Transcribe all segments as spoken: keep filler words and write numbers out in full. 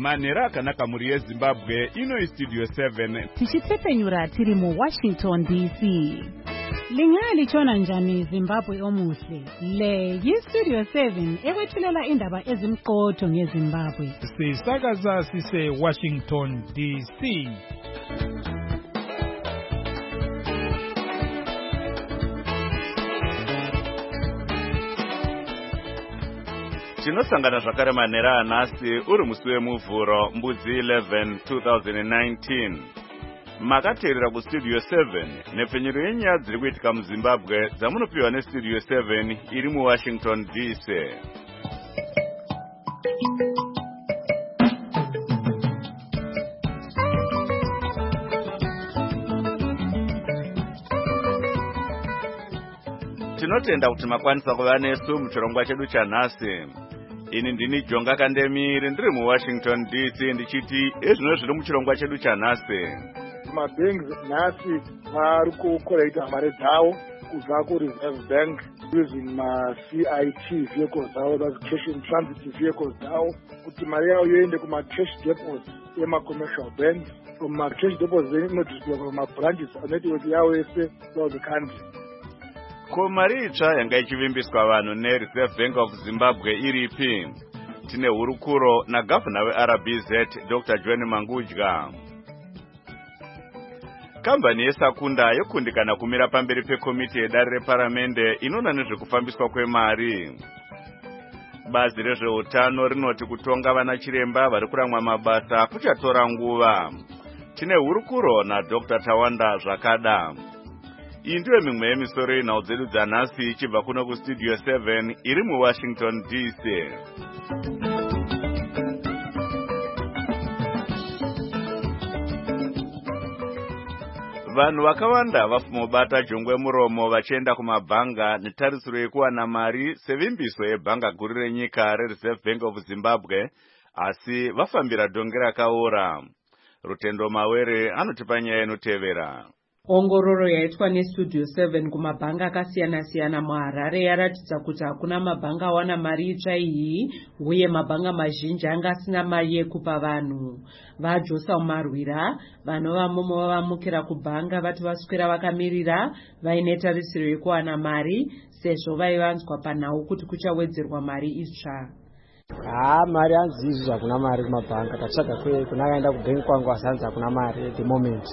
Manera akanaka muri yeZimbabwe ino Studio seven. Tichitsepenyura tiri mu Washington D C. Lingali chona njani Zimbabwe omuhle. Le yi Studio seven ewethulela indaba ezimqotho ngeZimbabwe. Sisakaza sise Washington D C. Tinosangana zvakare Manera anasi uri musi wemuvhuro mbudzi eleven twenty nineteen. Makateerera kuStudio seven nepfenyuro yenyaya dziri kuitika muZimbabwe dzamunopiwa neStudio seven iri muWashington D C. Tinotenda kuti makwanisa kuva nesu muchirongwa chedu chanhasi. Ini ndini Jonga Kandemiri ndiri muWashington D C ndichiti ezvino zviri muchirongwa chedu chanhasi. Mabanks nhasi ari kukorekta mari dzawo kubva kuReserve Bank using ma-C I T vehicles dzawo, that's cash in transit vehicles dzawo, kuti mari yawo yoende kuma-cash depots ema-commercial banks. From ma-cash depots then inodisplay kuma-branches anetwork yawo yese throughout the country. Ko mari itsva yanga ichivimbiswa vanhu neReserve Bank of Zimbabwe iripi? Tine hurukuro nagavhana weR B Z Doctor John Mangudya. Kambani yeSakunda yokundikana kumira pamberi pekomiti yedare reparamende inoona nezvekufambiswa kwemari. Bazi rezveutano rinoti kutonga vana chiremba vari kuramwa mabasa kuchatora nguva. Tine hurukuro naDr Tawanda Zvakada. Iyi ndiyo mimwe yemisoro yenhau dzedu dzanhasi ichibva kuno kuStudio seven iri muWashington D C. Vanhu vakawanda vafumobata jongwe muromo vachienda kumabhanga netarisiro yekuwana mari sevimbiso yebhanga guru renyika reReserve Bank of Zimbabwe, asi vafambira donge rakaora. Rutendo Mawere anotipa nyaya inotevera. Ongororo yaitwa neStudio seven kumabhanga akasiyana-siyana muHarare yaratidza kuti hakuna mabhanga awana mari itsva iyi, uye mabhanga mazhinji anga asina mari yekupa vanhu. VaJosa Marwira vanova mumo vavamukira kubhanga vati vaswera vakamirira vaine tarisiro yekuwana mari sezvo vaivanzwa panhau kuti kuchawedzerwa mari itsva. Ah, mari hanzi hakuna mari kumabhanga. Tatsvaga kuna akaenda kubank kwangu asanzi hakuna mari at the moment.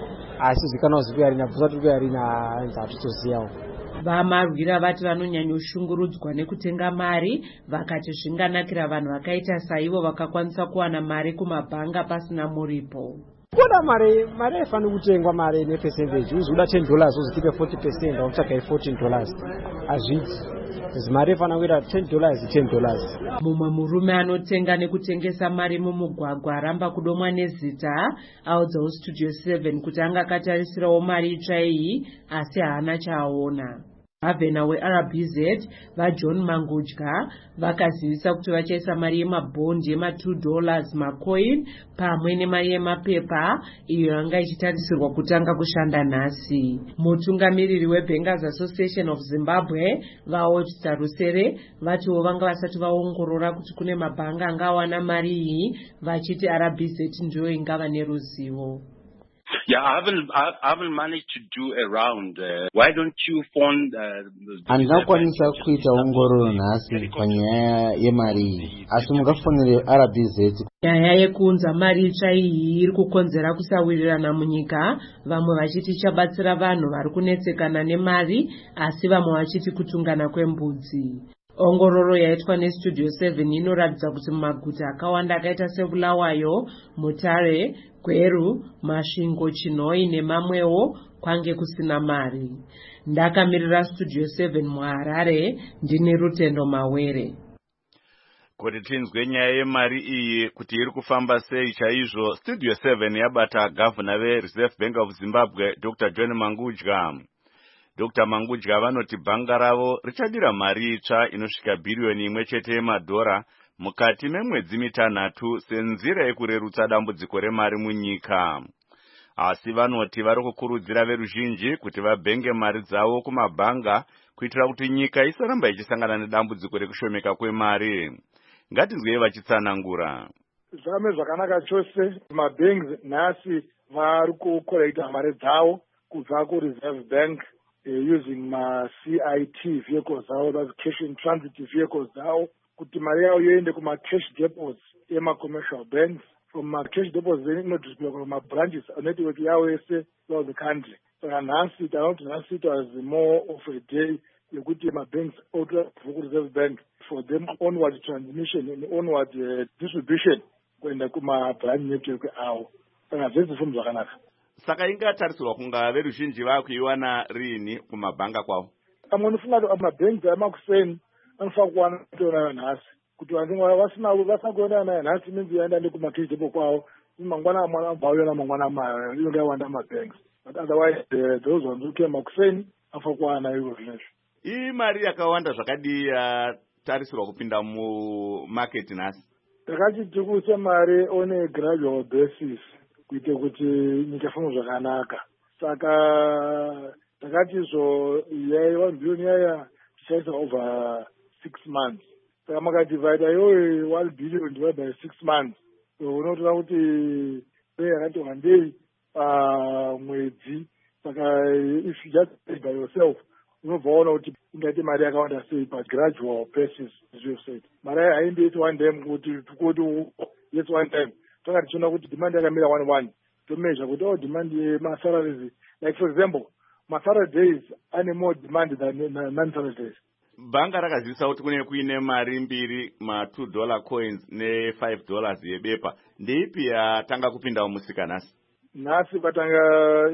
Asi zvikana zvikuarina bvusa tiri kuarina nzatutoziyawo. VaMarwira vati vanonyanyoshungurudzwa nekutenga mari, vakati zvinganakira vanhu vakaita saivo vakakwanisa kuwana mari kumabhanga pasina muripo. Kuda mari mari haifaniri kutengwa mari nepercentage. Uzoda ten dollars uzotipe forty percent autsvaga fourteen dollars. Hazvidzi. Mari haifanira kuita ten dollars ten dollars. Mumwe murume anotenga nekutengesa mari mumugwagwa aramba kudomwa nezita audzawo Studio seven kuti anga akatarisirawo mari itsva iyi asi haana chaaona. Gavhena weR B Z vaJohn Mangudya vakazivisa kuti vachaisa mari yemabhondi yema-two dollars macoin pamwe nemari yemapepa iyo yanga ichitarisirwa kutanga kushanda nhasi. Mutungamiriri weBankers Association of Zimbabwe vaOchita Rusere vatiwo vanga vasati vaongorora kuti kune mabhanga angawana mari iyi, vachiti R B Z ndiyo ingava neruzivo. Yeah, I haven't, I haven't managed to do a round. Uh, why don't you phone uh, Andakwanisa kuita ongororo nhasi panyaya yemari, asi mukafonere R B Z. Nyaya yekuunza mari itsva iyi iri kukonzera kusawirirana munyika, vamwe vachiti ichabatsira vanhu vari kunetsekana nemari, asi vamwe vachiti kutungana kwembudzi. Ongororo yaitwa neStudio seven inoratidza kuti mumaguta akawanda akaita seBulawayo, Mutare, Gweru, Masvingo, Chinhoyi nemamwewo kwange kusina mari. Ndakamirira Studio seven muHarare ndine Rutendo Mawere. Kuti tinzwe nyaya yemari iyi kuti iri kufamba sei chaizvo, Studio seven yabata gavhana veReserve Bank of Zimbabwe Doctor John Mangudya. Doctor Mangudya vanoti bhanga ravo richadira mari itsva inosvika bhiriyoni imwe chete yemadhora mukati memwedzi mitanhatu senzira yekurerutsa dambudziko remari munyika. Asi vanoti vari kukurudzira veruzhinji kuti vabhenge mari dzavo kumabhanga kuitira kuti nyika isaramba ichisangana nedambudziko rekushomeka kwemari. Ngatinzwei vachitsanangura. zvame zvakanaka chose. Mabanks nhasi vari kukolekta mari dzavo kubva kureserve bank uh, using ma-C I T vehicles dzavo, that's cash in transit vehicles dzavo, kuti mari yavo yoende kuma-cash depots ema-commercial banks. From ma-cash depots then inodistributwa kuma-branches network yavo yese throughout the country. Saka nhasi tanoti nhasi it was more of a day yekuti ma-banks outra ku-reserve bank for them onward transmission and onward uh, distribution kuenda kuma-branch network avo. Saka zvese zvinhu zvakanaka. Saka ingatarisirwa kunga veruzhinji vakuiwana rini kumabhanga kwavo? Amwe anofunga kuti mabanks amakuseni anofanira kuwana kutoona nhasi kuti vanhu vasina vasina kuona naye nhasi minzi yaenda ndekuma-cash depot kwavo mangwana mwana bauona mangwana ma inenge yawanda mabanks, but otherwise uh, those ones who came makuseni anofanira kuwana iro zvinezvi. Ii mari yakawanda zvakadii yatarisirwa kupinda mumarket nhasi? Takati tikuise mari on a gradual basis kuite kuti nyika ifambe zvakanaka. Saka takati zo yai one billion yaya tichaisa over six months. Saka makadivide iyoyo one billion divided by six months, so unotora kuti pay yakati wandei pamwedzi. Saka if you just pay by yourself unobva waona kuti ingaite mari yakawanda sei pa gradual basis. As you said, mari haindi yeti one time kuti kuti yes one time. Takati tichiona kuti demand yakamira one one tomeasure kuti oh demand yema-salaries, like for example ma-salary days ane more demand than non-salary days. Bhanga rakazivisa kuti kune kuine mari mbiri, ma two dollar coins ne five dollars yebepa. Ndeipi yatanga kupinda mumusika nhasi? Nhasi patanga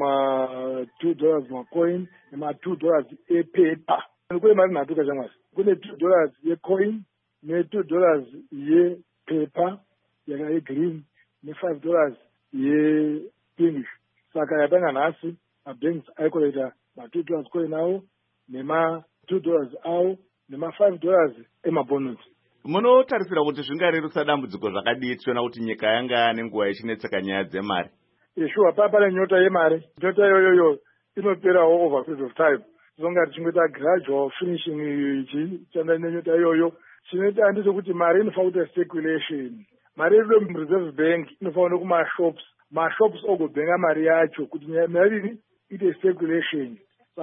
ma two dollars macoin nema two dollars epaper. Kune mari nhatu kachamwasi. Kune two dollars yecoin ne two dollars yepaper yaka yegreen ne five dollars yepinkish. Saka yatanga nhasi mabanks aikolekta ma two dollars coin awo nema two dollars awo nema five dollars emabonus. Munotarisira kuti zvingarerusa dambudziko zvakadii tichiona kuti nyika yanga nenguva ichinetseka nyaya dzemari? Sure, pane nyota yemari. Nyota iyoyo inoperawo over period of time. Zonga tichingoita gradual finishing ichi chanda nenyota iyoyo. Chinoita handito kuti mari inofanira kuita speculation. Mari irido mureserve bank inofanira kuma-shops. Ma-shops ogobhenga mari yacho kuti mari ite speculation.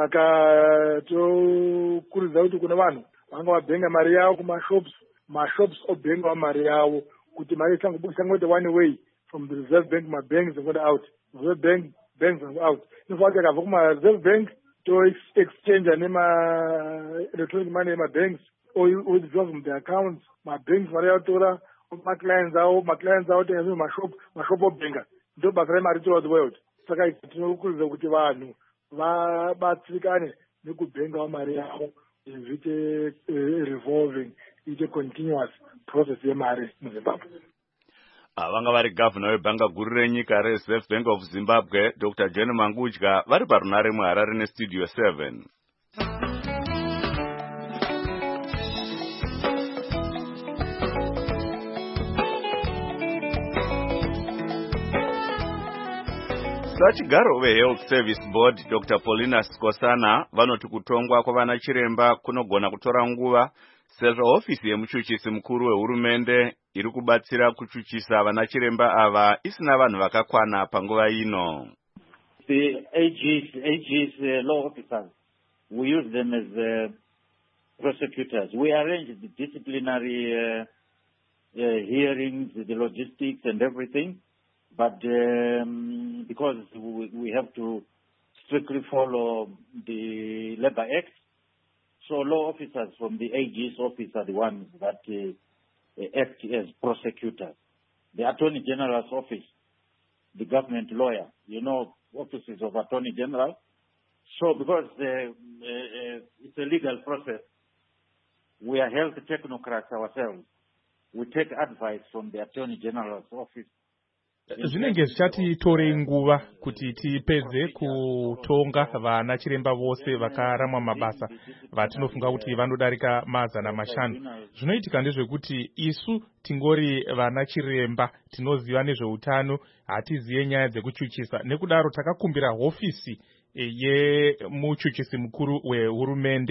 Saka tokurudzira kuti kuna vanhu vanga vabhenga mari yavo kuma-shops, ma-shops obhengawo mari yavo kuti mari isangoita one way from the reserve bank, my banks and go out. Reserve bank, banks and out. In fact, I have my reserve bank to exchange and my electronic money in my banks or withdraw from the accounts. My banks, Maria Tora, my clients out, my clients out, and my shop, my shop of banker. Do back my to the world. So I know with the one, but you could bring out Maria in a revolving, it's a continuous process. Mari in Zimbabwe. Vanga vari Governor webhanga guru renyika reserve bank of Zimbabwe Doctor John Mangudya vari parunare muHarare nestudio seven. Sachigaro veHealth Service Board Doctor Paulina Skosana vanoti kutongwa kwavana chiremba kunogona kutora nguva sezvo ofisi yemuchuchisi mukuru wehurumende iri kubatsira kuchuchisa vana chiremba ava isina vanhu vakakwana panguva ino. The A Gs, A Gs uh, law officers, we use them as uh, prosecutors. We arrange the disciplinary uh, uh, hearings, the logistics and everything, but um, because we, we have to strictly follow the Labour Act, so law officers from the A G's office are the ones that uh, act as prosecutors. The Attorney General's office, the government lawyer, you know, offices of Attorney General. So because uh, uh, it's a legal process, we are health technocrats ourselves. We take advice from the Attorney General's office. Zvinenge zvichatitorei nguva kuti tipedze kutonga vana chiremba vose vakaramwa mabasa vatinofunga kuti vanodarika mazana mashanu. Zvinoitika ndezvekuti isu tingori vana chiremba tinoziva nezveutano, hatizive nyaya dzekuchuchisa. Nekudaro takakumbira hofisi yemuchuchisi mukuru wehurumende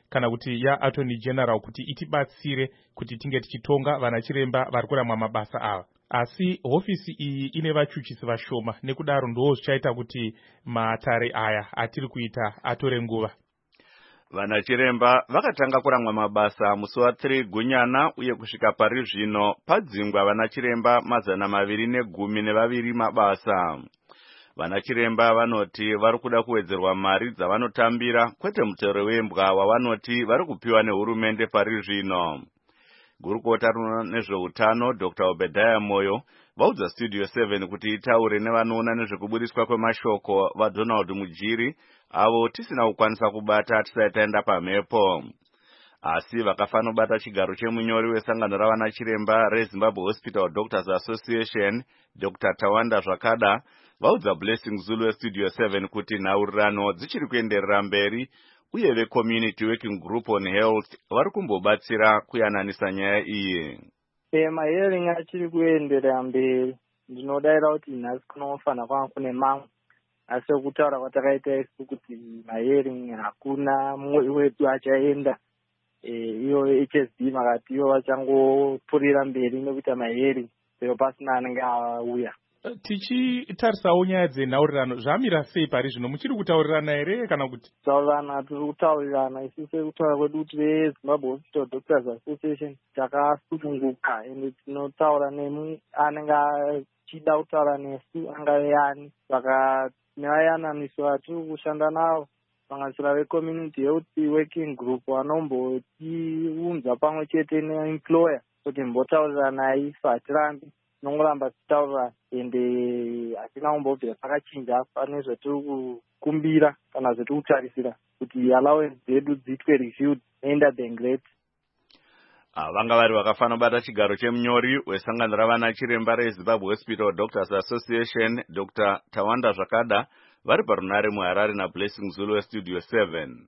kana kuti yaattorney general kuti itibatsire kuti tinge tichitonga vana chiremba vari kuramwa mabasa ava. Asi hofisi iyi ine vachuchisi vashoma, nekudaro ndo zvichaita kuti matare aya atiri kuita atore nguva. Vana chiremba vakatanga kuramwa mabasa musi wa three Gunyana uye kusvika pari zvino padzingwa vana chiremba mazana maviri negumi nevaviri mabasa. Vana chiremba vanoti vari kuda kuwedzerwa mari dzavanotambira, kwete mutero wembwa wavanoti vari kupiwa nehurumende pari zvino. Gurukota rinoona nezveutano Doctor Obadiah Moyo vaudza Studio seven kuti itaure nevanoona nezvekubudiswa kwemashoko vaDonald Mujiri avo tisina kukwanisa kubata tisati taenda pamhepo. Asi vakafanobata chigaro chemunyori wesangano ravana chiremba reZimbabwe Hospital Doctors Association Doctor Tawanda Zvakada vaudza Blessing Zulu Studio seven kuti nhaurirano dzichiri kuenderera mberi uye veCommunity Working Group on Health vari kumbobatsira kuyananisa nyaya iyi. E, mahearing achiri kuenderera mberi. Ndinodaira kuti nhasi kunofanira kwanga kune mamwe, asi kutaura kwatakaita isu kuti mahearing hakuna mumwe wedu achaenda. Iyo H S B makati iyo vachangopfuurira mberi nekuita mahearing, sero pasina anenge auya. Tichitarisawo nyaya dzenhaurirano zvamira sei pari zvino, muchiri kutaurirana here kana kuti? Taurirana, tiri kutaurirana isusu kutaura kwedu kuti veZimbabwe Hospital Doctors Association takasununguka ende tinotaura nemu anenge achida kutaura nesu angave yani. Saka nevayananiswa vatiri kushanda navo vanganisira veCommunity Health Working Group vanombotiunza pamwe chete neemployer kuti mbotaurira naye isu hatirambi nongoramba tichitaura ende hatina kumbobvira pakachinja pane zvatiri kukumbira kana zvatiri kutarisira kuti allowance dzedu dziitwe reviewed neInterbank rate. Vanga vari vakafanobata chigaro chemunyori wesangano ravana chiremba reZimbabwe Hospital Doctors Association Doctor Tawanda Zvakada vari parunare muHarare naBlessing Zulu Studio seven.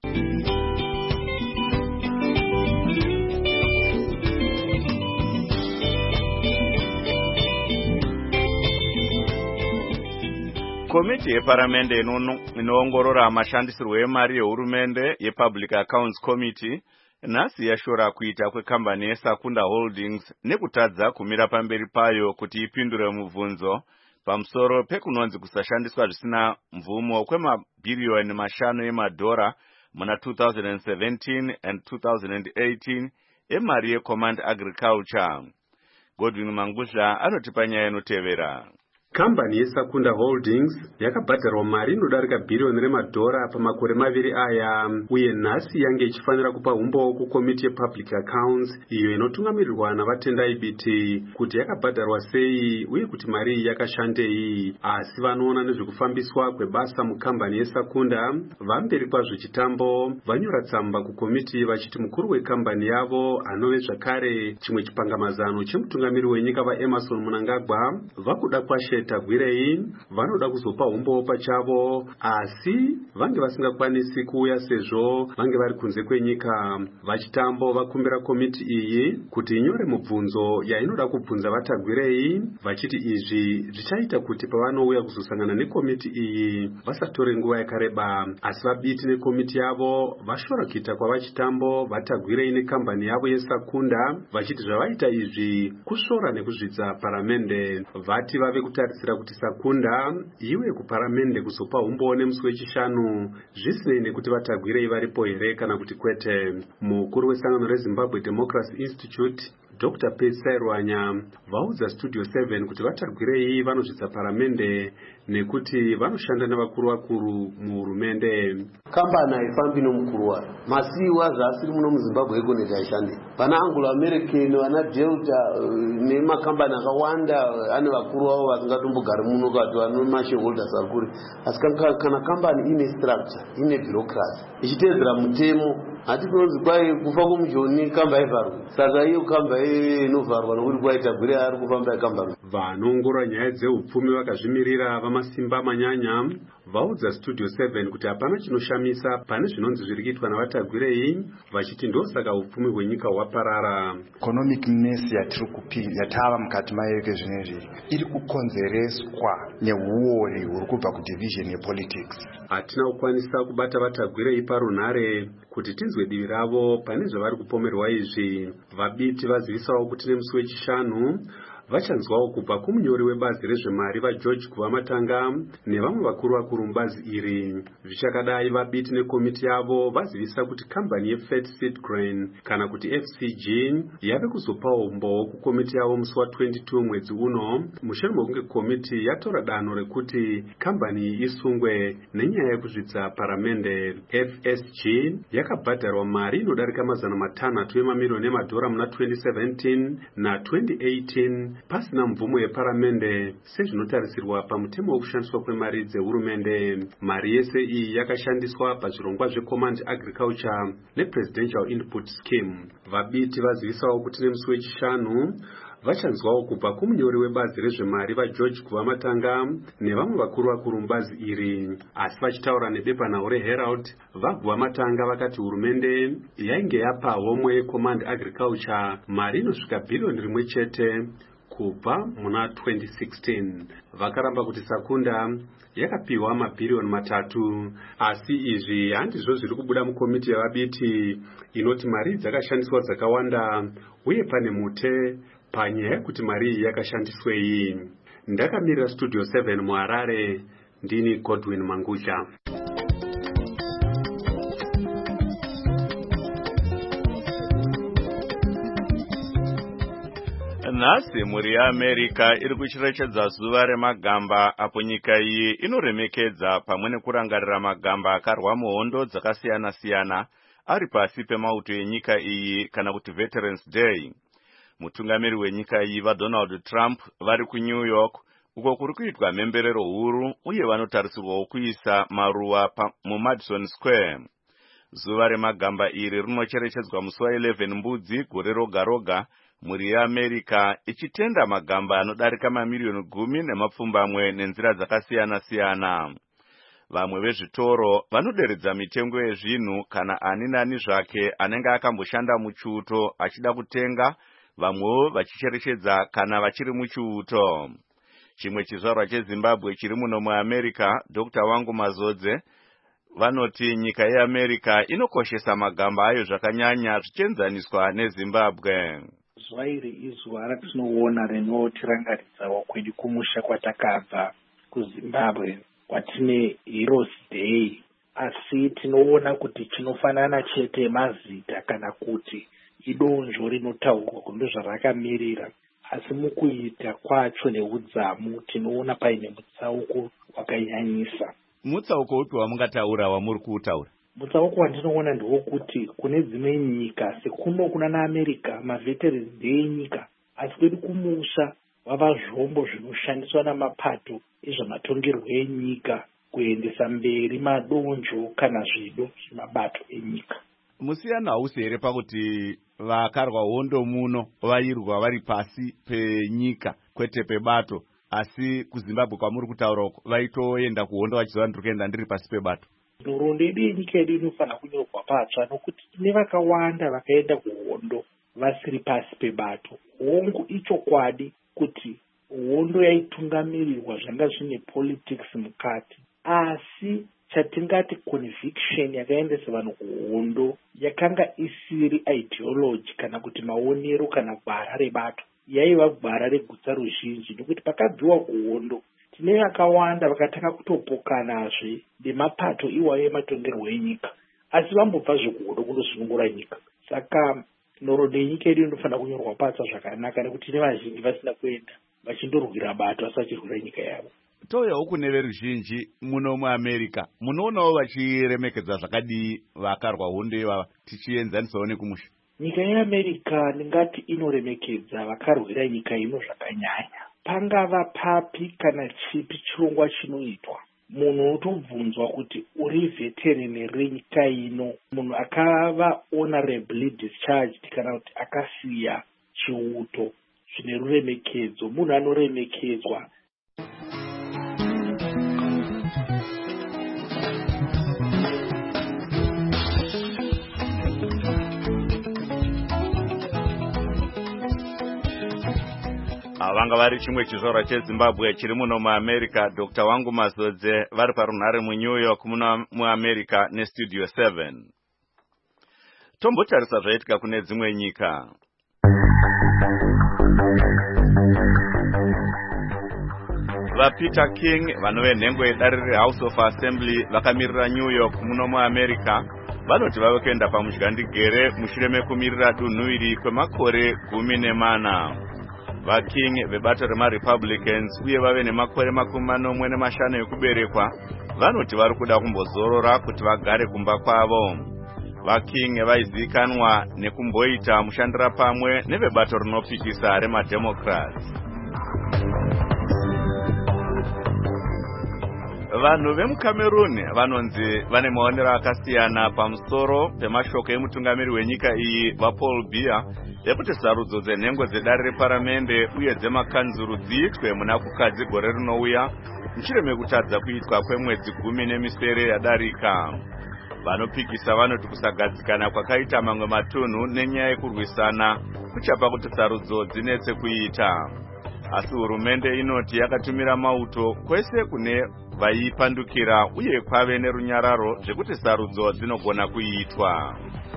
Komiti yeparamende inoongorora mashandisirwo emari yehurumende yePublic Accounts Committee nhasi yashora kuita kwekambani yeSakunda Holdings nekutadza kumira pamberi payo kuti ipindure mubvunzo pamusoro pekunonzi kusashandiswa zvisina mvumo kwemabhiriyoni mashanu emadhora muna two thousand seventeen and two thousand eighteen emari yeCommand Agriculture. Godwin Mangusha anotipa nyaya inotevera. Kambani yeSakunda Holdings yakabhadharwa mari inodarika bhiriyoni remadhora pamakore maviri aya, uye nhasi yange ichifanira kupa umbo kukomiti yePublic Accounts iyo inotungamirirwa navatendai biti kuti yakabhadharwa sei uye kuti mari iyi yakashandei. Asi vanoona nezvekufambiswa kwebasa mukambani yeSakunda vamberi kwazvo chitambo vanyora tsamba kukomiti vachiti mukuru wekambani yavo anove zvakare chimwe chipangamazano chemutungamiri wenyika vaEmmerson Mnangagwa vakuda kwashe tagwirei vanoda kuzopa umbo pachavo, asi vange vasingakwanisi kuuya sezvo vange vari kunze kwenyika. Vachitambo vakumbira komiti iyi kuti inyore mubvunzo yainoda kubvunza vatagwirei, vachiti izvi zvichaita kuti pavanouya kuzosangana nekomiti iyi vasatore nguva yakareba. Asi vabiti nekomiti yavo vashora kuita kwavachitambo vatagwirei nekambani yavo yeSakunda vachiti zvavaita izvi kusvora nekuzvidza paramende. Vati vave kutari sira kuti Sakunda iwe kuparamende kuzopa umbo nemusi wechishanu zvisinei nekuti vatagwirei varipo here kana kuti kwete. Mukuru wesangano reZimbabwe Democracy Institute Doctor Pesa Rwanya vaudza Studio seven kuti vatagwirei vanozvidza paramende nekuti vanoshanda navakuru vakuru muhurumende. Kambani haifambi nomukuru wayo, masiwa zvaasiri muno muZimbabwe ekoneti haishandi. Pana Anglo American, vana Delta nemakambani akawanda ane vakuru vavo vasingatombogari muno kati vano mashareholders akuri. Asi kana kambani ine structure, ine bureaucracy ichiteedzera mutemo, hatikonzi kwai kufa kwomujoni kamba ivharwa. Saka iyo kamba inovharwa nokuti kwaita gwire ari kufamba yakamba. Vanoongorora nyaya dzeupfumi vakazvimirira vamasimba manyanya vaudza Studio seven kuti hapana chinoshamisa pane zvinonzi zviri kuitwa navatagwirei, vachiti ndosaka upfumi hwenyika hwaparara. Economic mess yatiri kupinda yatava mukati mayo zvinezvi iri kukonzereswa neuori huri kubva kudivision yepolitics. Hatina kukwanisa kubata vatagwirei parunhare kuti tinzwe divi ravo pane zvavari kupomerwa izvi. Vabiti vazivisawo kuti nemusi wechishanu vachanzwawo kubva kumunyori webazi rezvemari vaGeorge Kuvamatanga nevamwe vakuru vakuru mubazi iri. Zvichakadai, vabiti nekomiti yavo vazivisa kuti kambani yeFat Seed Grain kana kuti F C G yave kuzopawo umbowo kukomiti yavo musi wa twenty-two mwedzi uno, mushure mekunge komiti yatora danho rekuti kambani iyi isungwe nenyaya yekuzvidza paramende. F S G yakabhadharwa mari inodarika mazana matanhatu emamiliyoni emadhora muna twenty seventeen na twenty eighteen pasina mvumo yeparamende sezvinotarisirwa pamutemo wekushandiswa kwemari dzehurumende. Mari yese iyi yakashandiswa pazvirongwa zveCommand Agriculture nePresidential Input Scheme. Vabiti vazivisawo kuti nemusi wechishanu vachanzwawo kubva kumunyori webazi rezvemari vaGeorge Kuvamatanga nevamwe vakuru vakuru mubazi iri. Asi vachitaura nebepanhau reHerald, vaGuvamatanga vakati hurumende yainge yapa homwe yeCommand Agriculture mari inosvika bhiriyoni rimwe chete kubva muna twenty sixteen. Vakaramba kuti Sakunda yakapiwa mabhiriyoni matatu, asi izvi handizvo zviri kubuda mukomiti yavabiti inoti mari dzakashandiswa dzakawanda uye pane mute panyaya yekuti mari iyi yakashandiswei. Ndakamirira Studio seven muHarare, ndini Godwin Mangucha. Nhasi mhuri yeAmerica iri kucherechedza zuva remagamba apo nyika iyi inoremekedza pamwe nekurangarira magamba akarwa muhondo dzakasiyana-siyana ari pasi pemauto enyika iyi kana kuti Veterans Day. Mutungamiri wenyika iyi vaDonald Trump vari kuNew York uko kuri kuitwa mhemberero huru uye vanotarisirwawo kuisa maruva muMadison Square. Zuva remagamba iri rinocherechedzwa musi wa eleven mbudzi gore roga roga, mhuri yeAmerica ichitenda magamba anodarika mamiliyoni gumi nemapfumbamwe nenzira dzakasiyana-siyana. Vamwe vezvitoro vanoderedza mitengo yezvinhu kana ani nani zvake anenge akamboshanda muchiuto achida kutenga, vamwewo vachicherechedza kana vachiri muchiuto. Chimwe chizvarwa cheZimbabwe chiri muno muAmerica, Doctor Wangu Mazodze, vanoti nyika yeAmerica inokoshesa magamba ayo zvakanyanya zvichienzaniswa neZimbabwe. Zuva iri izuva ratinoona rinotirangaridzawo kwedu kumusha kwatakabva kuZimbabwe kwatine Heroes Day, asi tinoona kuti chinofanana chete mazita kana kuti idonzvo rinotaurwa kunde zvarakamirira, asi mukuita kwacho neudzamu tinoona paine mutsauko wakanyanyisa. Mutsauko upi wamungataura wamuri kuutaura? Mutsauko wandinoona ndewokuti kune dzimwe nyika sekuno kuna naAmerica maVeterans Day nyika, asi kwedu kumusha vava zvombo zvinoshandiswa namapato ezvematongerwo enyika kuendesa mberi madonzvo kana zvido zvemabato enyika. Musiyana hausi here pakuti vakarwa hondo muno vairwa vari pasi penyika kwete pebato, asi kuZimbabwe kwamuri kutaura vaitoenda kuhondo vachiziva ndiri kuenda ndiri pasi pebato? Nhoroondo yedu yenyika yedu inofanira kunyorwa patsva nokuti tine vakawanda vakaenda kuhondo vasiri pasi pebato. Hongu ichokwadi kuti hondo yaitungamirirwa zvanga zvine politics mukati, asi chatingati conviction yakaendesa vanhu kuhondo yakanga isiri ideology kana kuti maonero kana gwara rebato, yaiva gwara regutsa ruzhinji, nokuti pakabviwa kuhondo tine vakawanda vakatanga kutopokanazve nemapato iwayo ematongerwo enyika, asi vambobva zvekuhondo kundosunungura nyika. Saka nhoroondo yenyika yedu inofanira kunyorwa patsva zvakanaka, nekuti tine vazhinji vasina kuenda vachindorwira bato asi vachirwira nyika yavo. Touyawo kune veruzhinji muno muAmerica, munoonawo vachiremekedza zvakadii vakarwa hondo ivava tichienzanisawo nekumusha? Nyika yeAmerica ndingati inoremekedza vakarwira nyika ino zvakanyanya. Pangava papi kana chipi chirongwa chinoitwa, munhu unotobvunzwa kuti uri veteran renyika ino, munhu akava honorably discharged kana kuti akasiya chiuto, zvine ruremekedzo, munhu anoremekedzwa. vanga vari chimwe chizvarwa chezimbabwe chiri muno muamerica. Dr Wangu Mazodze vari parunhare muNew York muno muamerica nestudio seven. Tombotarisa zvaitika kune dzimwe nyika. VaPeter King vanove nhengo yedare reHouse of Assembly vakamirira New York muno muamerica vanoti vave kuenda pamudyandegere mushure mekumirira dunhu iri kwemakore gumi nemana. VaKing vebato remaRepublicans uye vave nemakore makumi manomwe nemashanu ekuberekwa vanoti vari kuda kumbozorora kuti vagare kumba kwavo. VaKing vaizivikanwa nekumboita mushandira pamwe nevebato rinopikisa remademocrats. Vanhu vemuCameroon vanonzi vane maonero akasiyana pamusoro pemashoko emutungamiri wenyika iyi vaPaul Biya ekuti sarudzo dzenhengo dzedare reparamende uye dzemakanzuru dziitwe muna kukadzi gore rinouya mushure mekutadza kuitwa kwemwedzi gumi nemisere yadarika. Vanopikisa vanoti kusagadzikana kwakaita mamwe matunhu nenyaya yekurwisana kuchapa kuti sarudzo dzinetse kuita. Asi hurumende inoti yakatumira mauto kwese kune vaipandukira uye kwave nerunyararo zvekuti sarudzo dzinogona kuitwa.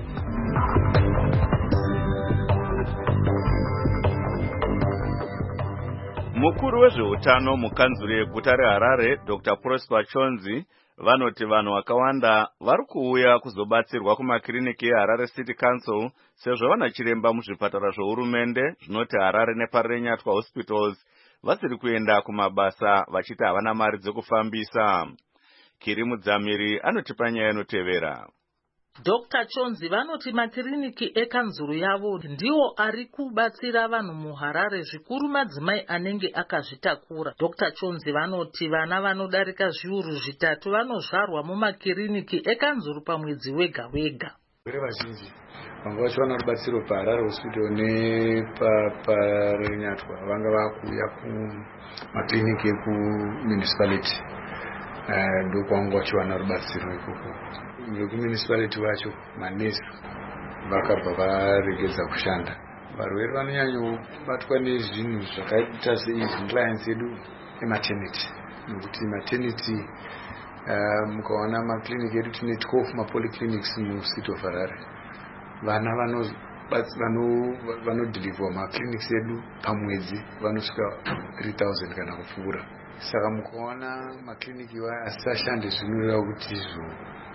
Mukuru wezveutano mukanzuru yeguta reHarare Doctor Prosper Chonzi vanoti vanhu vakawanda vari kuuya kuzobatsirwa kumakiriniki eHarare City Council sezvo vana chiremba muzvipatara zvohurumende zvinoti Harare neParenyatwa Hospitals vasiri kuenda kumabasa vachiti havana mari dzekufambisa. Kiri Mudzamiri anotipa nyaya inotevera. Doctor Chonzi vanoti makiriniki ekanzuru yavo ndiwo ari kubatsira vanhu muHarare zvikuru madzimai anenge akazvitakura. Doctor Chonzi vanoti vana vanodarika zviuru zvitatu vanozvarwa mumakiriniki ekanzuru pamwedzi wega wega. Vere vazhinji vanga vachiwana rubatsiro paHarare Hospital nepaRenyatwa vanga vakuuya kumakiriniki ekumunicipality ndokwanga vachiwana rubatsiro ikoko. Vekumunicipality vacho manesi vakabva varegedza kushanda. Varwere vanonyanya kubatwa nezvinhu zvakaita seinclines yedu ematernity nekuti maternity mukaona makliniki edu tine twelve mapolyclinics mucity of Harare. Vana vanodhilivhwa makliniki edu pamwedzi vanosvika three thousand kana kupfuura. Saka mukaona makliniki asashande zvinoreva kuti izvo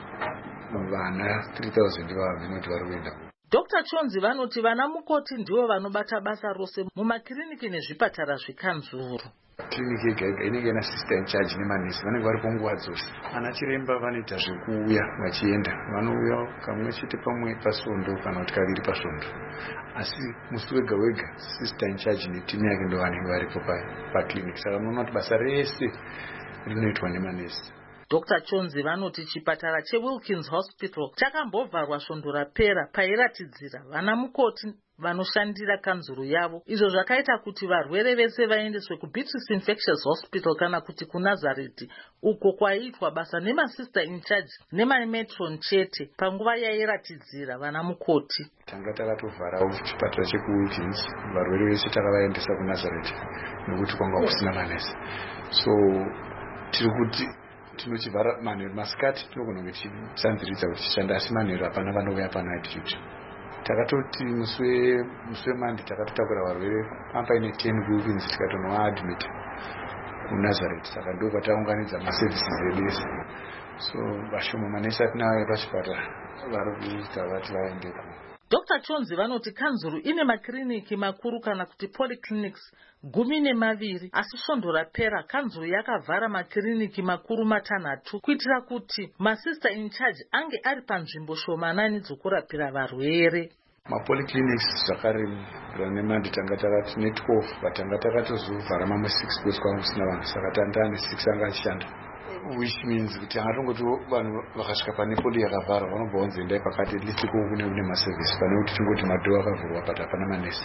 vana three thousand vavinoti vari kuenda. Doctor Chonzi vanoti vana mukoti ndivo vanobata basa rose mumakiriniki nezvipatara zvekanzuru. Kliniki yega yega inenge ina sister in charge nemanesi vanenge varipo nguva dzose. Ana chiremba vanoita zvekuuya vachienda, vanouya kamwe chete pamwe pasvondo kana kuti kaviri pasvondo. Asi musi wega wega sister in charge netimu yake ndo vanenge varipo pakliniki. Saka unoona kuti basa rese rinoitwa nemanesi. Doctor Chonzi vanoti chipatara cheWilkins Hospital chakambovharwa svondo rapera pairatidzira vana mukoti vanoshandira kanzuru yavo, izvo zvakaita kuti varwere vese vaendeswe kuBeatrice Infectious Hospital kana kuti kuNazareth uko kwaiitwa basa nemasister in charge nemametron chete panguva yairatidzira vana mukoti. Tanga takatovharawo chipatara chekuWilkins, varwere vese takavaendesa kuNazareth nekuti kwanga kusina manesi. So tiri kuti tinochivhara manheru masikati tinogona kuti tisanziridza kuti tichishanda, asi manheru hapana vanouya panight duty. Takatoti musi weMande takatotakura varwere paine ten kuWilkins tikatonovaadmit kuNazareth. Saka ndo pataunganidza maservices edu ese. So vashoma manesi atinawo pachipatara vari kuita vati vaendeko. Doctor Chonzi vanoti kanzuru ine makiriniki makuru kana kuti polyclinics gumi nemaviri, asi svondo rapera kanzuru yakavhara makiriniki makuru matanhatu kuitira kuti masista in charge ange ari panzvimbo shomanani dzokurapira varwere. Mapolyclinics zvakare ranemandi tanga takati ne twelve vatanga takatozovhara mamwe six kwese kwanga kusina vanhu, saka tandane six anga achishanda, which means kuti angatongoti vanhu vakasvika pane poli yakavharwa vanobva vanzoendai pakati at least kune kune maservice pane kuti tingoti madhoo akavhurwa but hapana manesi.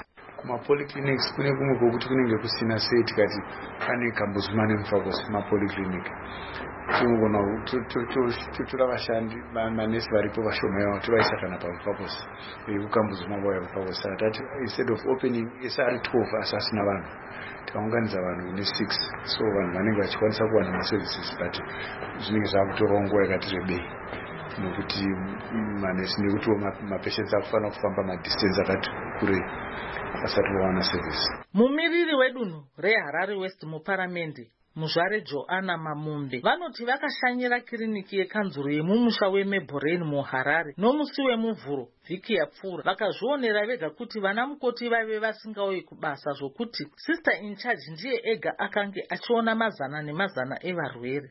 kumapolyclinics kune kumwe kwokuti kunenge kusina sei tikati pane kambozuma nemufakosi kumapolyclinic tinogona totora vashandi manesi varipo vashoma yavo tovaisa kana pamufakosi kukambozuma vauya mufakosi saka tati instead of opening ese ari twelve asi asina vanhu tikaunganidza vanhu ne six so vanhu vanenge vachikwanisa kuwana maservices but zvinenge zvakutorawo nguva yakati rebei nokuti manesi nekutiwo mapatients akufanira kufamba madistance akati kure asati vawana service. Mumiriri wedunhu reHarare West muparamende muzvare Joanna Mamumbe vanoti vakashanyira kiriniki yekanzuro yemumusha weMebhorain muHarare nomusi wemuvhuro vhiki yapfuura vakazvionera vega kuti vana mukoti vaive vasingauyi kubasa zvokuti sister in charge ndiye ega akange achiona mazana nemazana evarwere.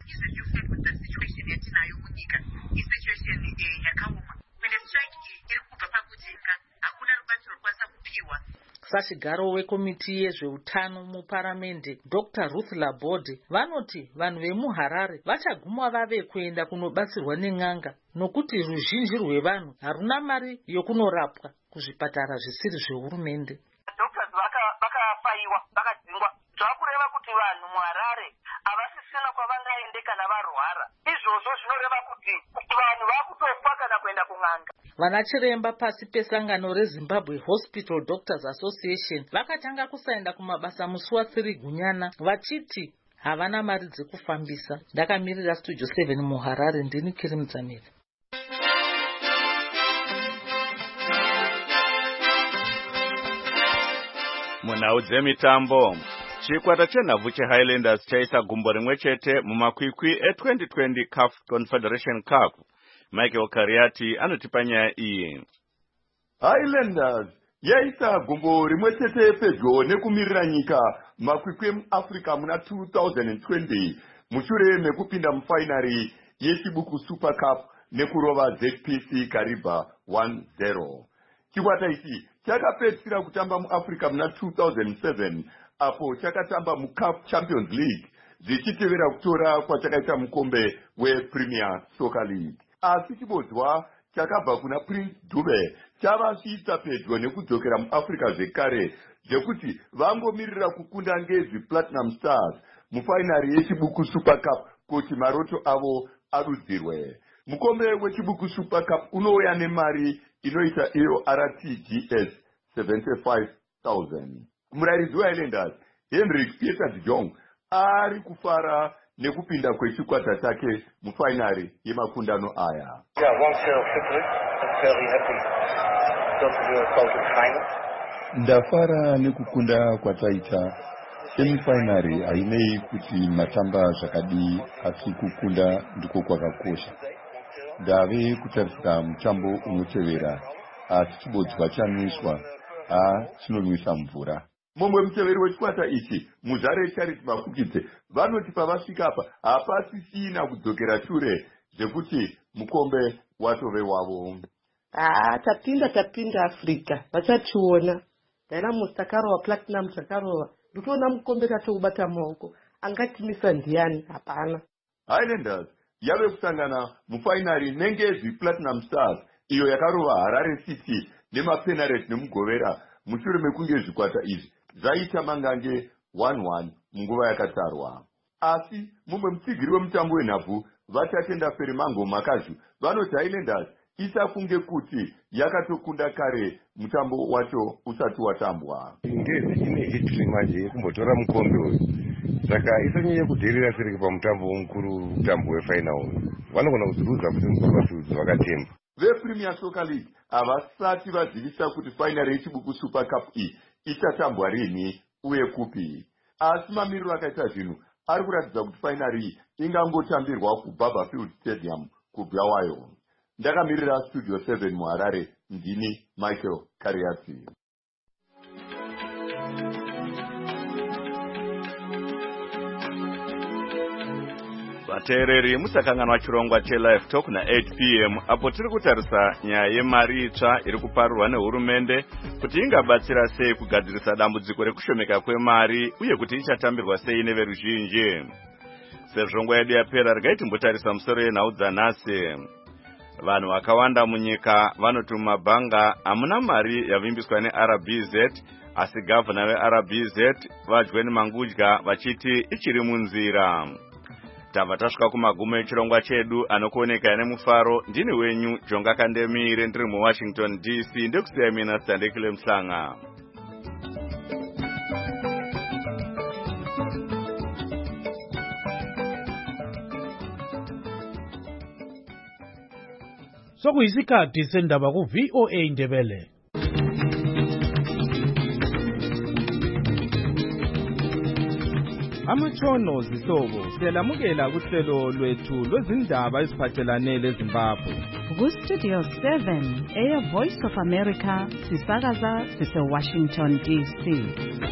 Sachigaro wekomiti yezveutano muparamende Doctor Ruth Laborde vanoti vanhu vemuHarare vachaguma vave kuenda kunobatsirwa nen'anga nokuti ruzhinji rwevanhu haruna mari yokunorapwa kuzvipatara zvisiri zvehurumende. Doctors vakafaiwa vakadzingwa zvakureva kuti vanhu muHarare havasisina kwavangaende kana varwara. Izvozvo zvinoreva kuti vanhu vakutofa kana kuenda kun'anga. Vanachiremba pasi pesangano reZimbabwe Hospital Doctors Association vakatanga kusaenda kumabasa musi watsiri gunyana vachiti havana mari dzekufambisa. Ndakamirira Studio seven muHarare ndini Kiri Mudzamiri. Munhau dzemitambo chikwata chenhabvu cheHighlanders chaisa gumbo rimwe chete mumakwikwi e-twenty twenty C A F Confederation Cup. Michael Kariati anotipa nyaya iyi. Highlanders yaisa gumbo rimwe chete pedyo nekumirira nyika makwikwi emuAfrica muna two thousand twenty mushure mekupinda mufainari yechibuku Super Cup nekurova Z P C Kariba one zero. Chikwata ichi chakapedzisira kutamba muAfrica muna two thousand seven apo chakatamba muCAF Champions League zvichitevera kutora kwachakaita mukombe wePremier Soccer League. Asi chibodzwa chakabva kuna Prince Dube chavasvitsa pedyo nekudzokera muAfrica zvekare zvekuti vangomirira kukunda ngezvi Platinum Stars mufainari yechibuku Super Cup kuti maroto avo adudzirwe. Mukombe wechibuku Super Cup unouya nemari inoita iyo R T G S seventy-five thousand. Murairidzi weHighlanders Henrik Peter de Jong ari kufara nekupinda kwechikwata chake mufainari yemakundano aya. Ndafara nekukunda kwataita semifainari hainei kuti matamba zvakadii asi kukunda ndiko kwakakosha. Ndave kutarisira mutambo unotevera asi chibodzwa chaniswa a chinonwisa mvura. Mumwe muteveri wechikwata ichi muzvare Charity Mafukidze vanoti pavasvika apa hapasisina kudzokera shure zvekuti mukombe watove wavo. Ah, tapinda tapinda Africa vachationa. Dynamos takarova, Platinum takarova, ndotoona mukombe tatoubata maoko. Angatimisa ndiani? Hapana. Highlanders yave kusangana mufainari nengezvi Platinum Stars iyo yakarova Harare City nemapenalty nemugovera mushure mekunge zvikwata izvi zvaita mangange one one munguva yakatarwa. Asi mumwe mutsigiri wemutambo wenhabvu vachatenda Ferimango Makazhu vanoti Highlanders isafunge kuti yakatokunda kare mutambo wacho usati watambwa. Ngezi ine history manje yekumbotora mukombe uyu saka isanyanye kudherera sereke pamutambo mukuru mutambo wefinal vanogona kuziruza kuti mukombe vakatemba. VePremier Soccer League havasati vazivisa kuti final yechibuku Super Cup iyi ichatambwa rini uye kupi. Asi mamiriro akaita zvinhu ari kuratidza kuti final iyi ingangotambirwa kuBarberfield Stadium kuBulawayo. Ndakamirira Studio seven muHarare ndini Michael Kariati. Vateereri musakanganwa chirongwa cheLive Talk na eight p m apo tiri kutarisa nyaya yemari itsva iri kuparurwa nehurumende kuti ingabatsira sei kugadzirisa dambudziko rekushomeka kwemari uye kuti ichatambirwa sei neveruzhinji. Sezvo nguva yedu yapera regai timbotarisa musoro yenhau dzanhasi. Vanhu vakawanda munyika vanoti mumabhanga hamuna mari yavimbiswa neR B Z asi gavana ve-R B Z vaJweni Mangudya vachiti ichiri munzira. Tabva tasvika kumagumo echirongwa chedu anokuoneka nemufaro. Ndini wenyu Jonga Kandemire ndiri muWashington D C ndekusiya mina Sitandekile Mhlanga. Sokuyisikhathi sendaba ku V O A Ndebele. Amatshono zihlobo siyalamukela kuhlelo lwethu lwezindaba eziphathelane leZimbabwe. Ku Studio seven eya Voice of America sisakaza sise Washington D C.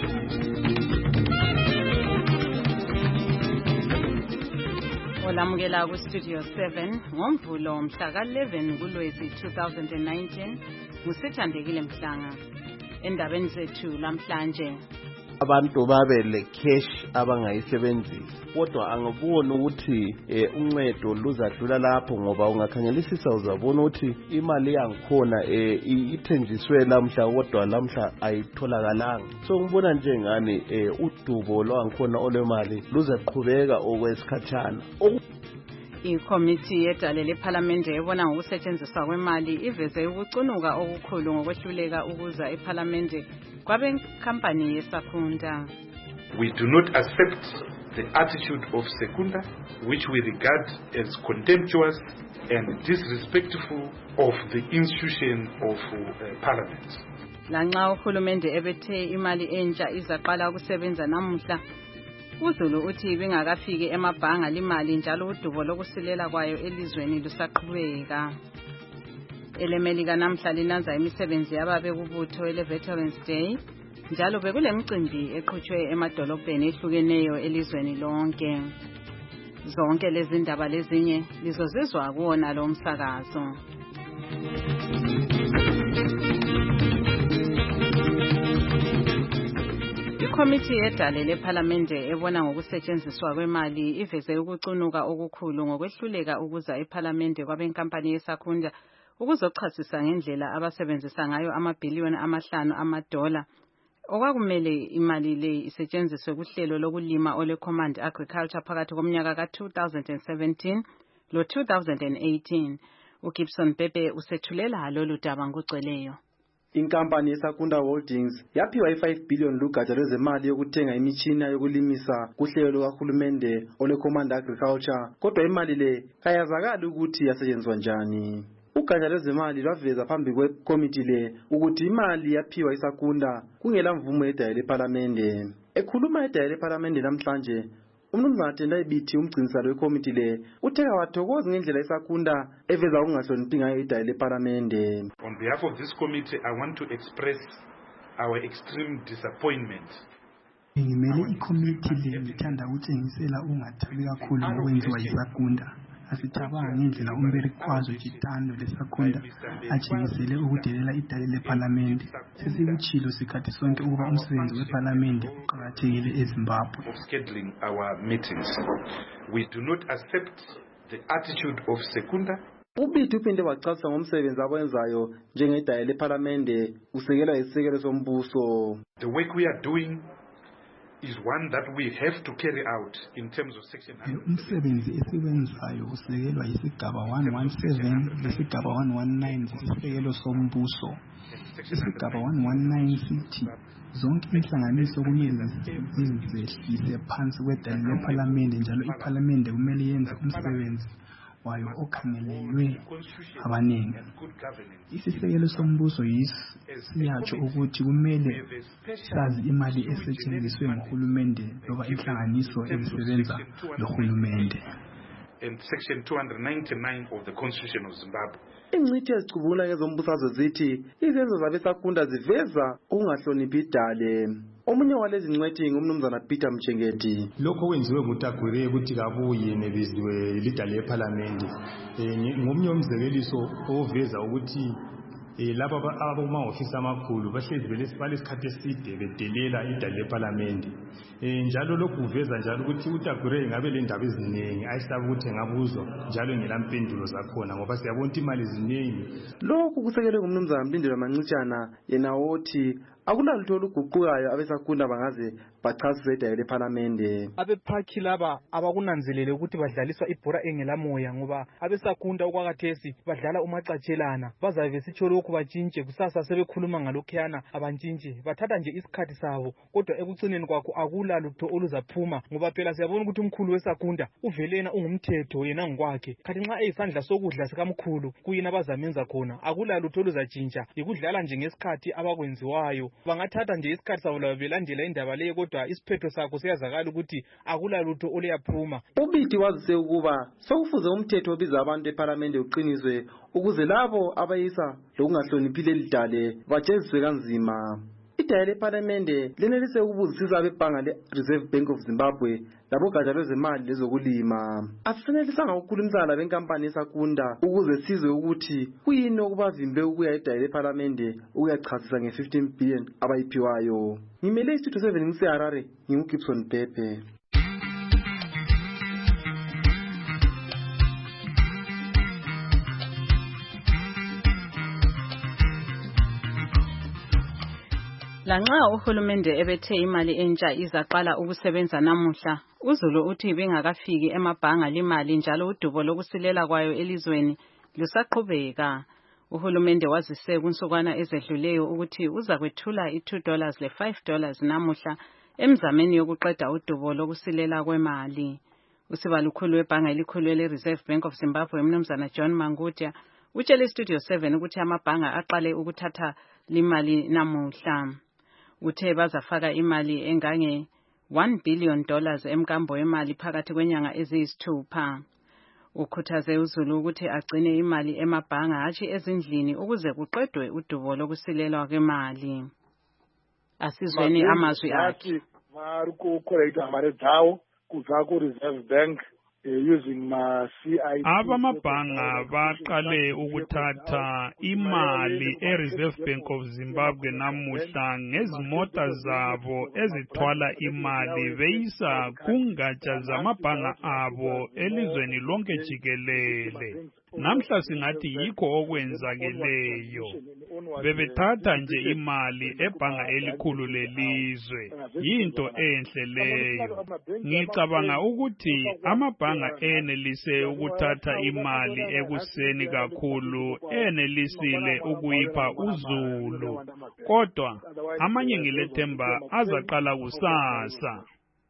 Olamukela ku Studio seven ngomvulo mhla ka eleven kuLwezi two thousand nineteen nguSithandekile Mhlanga. Endabeni zethu lamhlanje abantu babe le cash abangayisebenzisa kodwa angabona ukuthi uncedo luzadlula lapho ngoba ungakhangelisisa uzabona ukuthi imali yangikhona ithenjiswe lamhla kodwa lamhla ayitholakalanga. So ngibona njengani udubo lwangikhona olwemali luzaqhubeka okwesikhatshana. Ikomiti yedale lePhalamende ebona ngokusetshenziswa kwemali iveze ukucunuka okukhulu ngokwehluleka ukuza ePhalamende kwabenkampani yeSakunda. We do not accept the attitude of Secunda, which we regard as contemptuous and disrespectful of the institution of uh, Parliament. Lanxa uhulumende ebethe imali entsha izaqala ukusebenza namuhla, uZulu uthi bengakafiki emabhanga limali njalo udubo lokusilela kwayo elizweni lusaqhubeka. Elemelika namhla linanza imisebenzi yababe kubutho ele Veterans Day njalo bekulemicimbi eqhutshwe emadolobheni ehlukeneyo elizweni lonke. Zonke lezi ndaba lezinye lizozizwa kuona lo msakazo. Ikomiti yedale lePhalamende ebona ngokusetshenziswa kwemali iveze ukucunuka okukhulu ngokwehluleka ukuza ePhalamende kwabenkampani yeSakunda ukuzochasisa ngendlela abasebenzisa ngayo amabhiliyoni amahlanu amadola okwakumele imali le isetshenziswe kuhlelo lokulima ole Command Agriculture phakathi komnyaka ka two thousand seventeen lo two thousand eighteen. uGibson Pepe usethulela lolu daba ngoceleyo. Inkampani yeSakunda Holdings yaphiwa i-five billion lugatsha lwezemali yokuthenga imitshina yokulimisa kuhlelo lukahulumende ole Command Agriculture kodwa imali le kayazakali ukuthi yasetshenziswa njani. Ugatsha lwezemali lwaveza phambi kwekomiti le ukuthi imali yaphiwa iSakunda kungela mvumo yedale lePhalamende. Ekhuluma edale lePhalamende namhlanje umnumzana Tendai Biti umgcinisalo wekomiti le uthe kawathokozi ngendlela iSakunda eveza ukungahloniphi ngayo idale lePhalamende. On behalf of this committee, I want to express our extreme disappointment. Ngimele ikomiti le ngithanda ukutshengisela ungathabi kakhulu ngokwenziwa yiSakunda. Asicabanga ngendlela umberikwazo Chitando leSakunda atshengisele ukudelela idale lePhalamende. Sesikuchilo sikhathi sonke ukuba umsebenzi wePhalamende uqakathekile eZimbabwe. Of scheduling our meetings, we do not accept the attitude of Secunda. Ubiti uphinde wachasisa ngomsebenzi awenzayo njengedale lePhalamende usekelwa isisekelo sombuso. The work we are doing is one that we have to carry out in terms of section umsebenzi esiwenzayo usekelwa isigaba one seventeen lesigaba one nineteen isisekelo sombuso. Isigaba one nineteen sithi zonke inhlanganiso kumele zizehlise phansi kwedale lePhalamende njalo iPhalamende kumele yenze umsebenzi wayo okhangelelwe abaningi. Isisekelo sombuso yisiyatsho ukuthi kumele sazi imali esetshenziswe nguhulumende loba inhlanganiso ezisebenza lohulumende. And section two ninety-nine of the Constitution of Zimbabwe. Ingcitshi ezicubula ngezombusazwe zithi izenzo zabeSakunda ziveza ukungahloniphi idale. Omunye walezi ngcwethi ngumnumzana Peter Mchengeti. Lokho kwenziwe nguTagwire ukuthi kabuye nebiziwe lidale lePhalamende. Ngomnye umzekeliso oveza ukuthi eh laba aboma office amakhulu bahlezi belesikhathi eside bedelela idale lePhalamende. Eh njalo lokhu uveza njalo ukuthi uTagwire ngabe le ndaba eziningi ayisaba ukuthi engabuzwa njalo ngelampendulo zakhona ngoba siyabona imali eziningi. Lokhu kusekelwe ngumnumzana Mlindelo Mancitshana yena wothi akulalutho oluguqukayo abesakunda bangaze bachasise idaya lephalamende. Abephakhi laba abakunanzelele ukuthi badlaliswa ibhora engelamoya ngoba abesakunda okwakathesi badlala umacatshelana. Bazabe besitsho lokhu batshintshe kusasa sebekhuluma ngalokhuyana abantshintshi bathatha nje isikhathi sabo kodwa ekucineni kwakho akula lutho oluzaphuma ngoba phela siyabona ukuthi umkhulu wesakunda uvelena ungumthetho yena ngokwakhe. Kanti nxa eyisandla sokudla sikamkhulu kuyina abazamenza khona akula lutho oluzatshintsha ikudlala nje ngesikhathi abakwenziwayo. Bangathatha nje isikhathi sabo labo belandela indaba leyo kodwa isiphetho sakho siyazakala ukuthi akula lutho oluyaphuma. Ubiti wazise ukuba sokufuze umthetho obiza abantu eParliament uqiniswe ukuze labo abayisa lokungahloniphile lidale bajeziswe kanzima. Idaya leParliament lenelise ukubuzisisa abebhanga le-Reserve Bank of Zimbabwe labogatsha lwezemali lezokulima. Asisenelisanga ukukhulumisana labenkampani yesakunda ukuze sizwe ukuthi kuyini okubavimbe ukuya edaya leParliament ukuyachasisa nge-fifteen billion abayiphiwayo. Ngimele istudio seven ngise-Harare, nginguGibson Pepe. Lanxa uhulumende ebethe imali entsha izaqala ukusebenza namuhla, uZulu uthi bengakafiki emabhanga limali njalo udubo lokusilela kwayo elizweni lusaqhubeka. Uhulumende wazise kunsukwana ezedluleyo ukuthi uza kwethula i-two dollars le-five dollars namuhla emzameni yokuqeda udubo lokusilela kwemali. Usibalukhulu webhanga elikhulu le-Reserve Bank of Zimbabwe uMnumzana John Mangudya utshele iStudio seven ukuthi amabhanga aqale ukuthatha limali namuhla. Uthe bazafaka imali engange one billion dollars emkambo wemali phakathi kwenyanga eziyisithupha. Ukhuthaze uZulu ukuthi agcine imali emabhanga hatshi ezindlini ukuze kuqedwe udubo lokusilelwa kwemali. Asizweni amazwi akhe. Vari kukolekta mali dzawo kubva ku-Reserve Bank using ma C I T. Abamabhanga baqale ukuthatha imali e-Reserve Bank of Zimbabwe namuhla ngezimota zabo ezithwala imali beyisa kungatsha zamabhanga abo elizweni lonke jikelele. Namhla singathi yikho okwenzakeleyo. Bebethatha nje imali ebhanga elikhulu lelizwe. Yinto enhle leyo. Ngicabanga ukuthi amabhanga enelise ukuthatha imali ekuseni kakhulu enelisile ukuyipha uZulu. Kodwa amanye ngilethemba azaqala kusasa.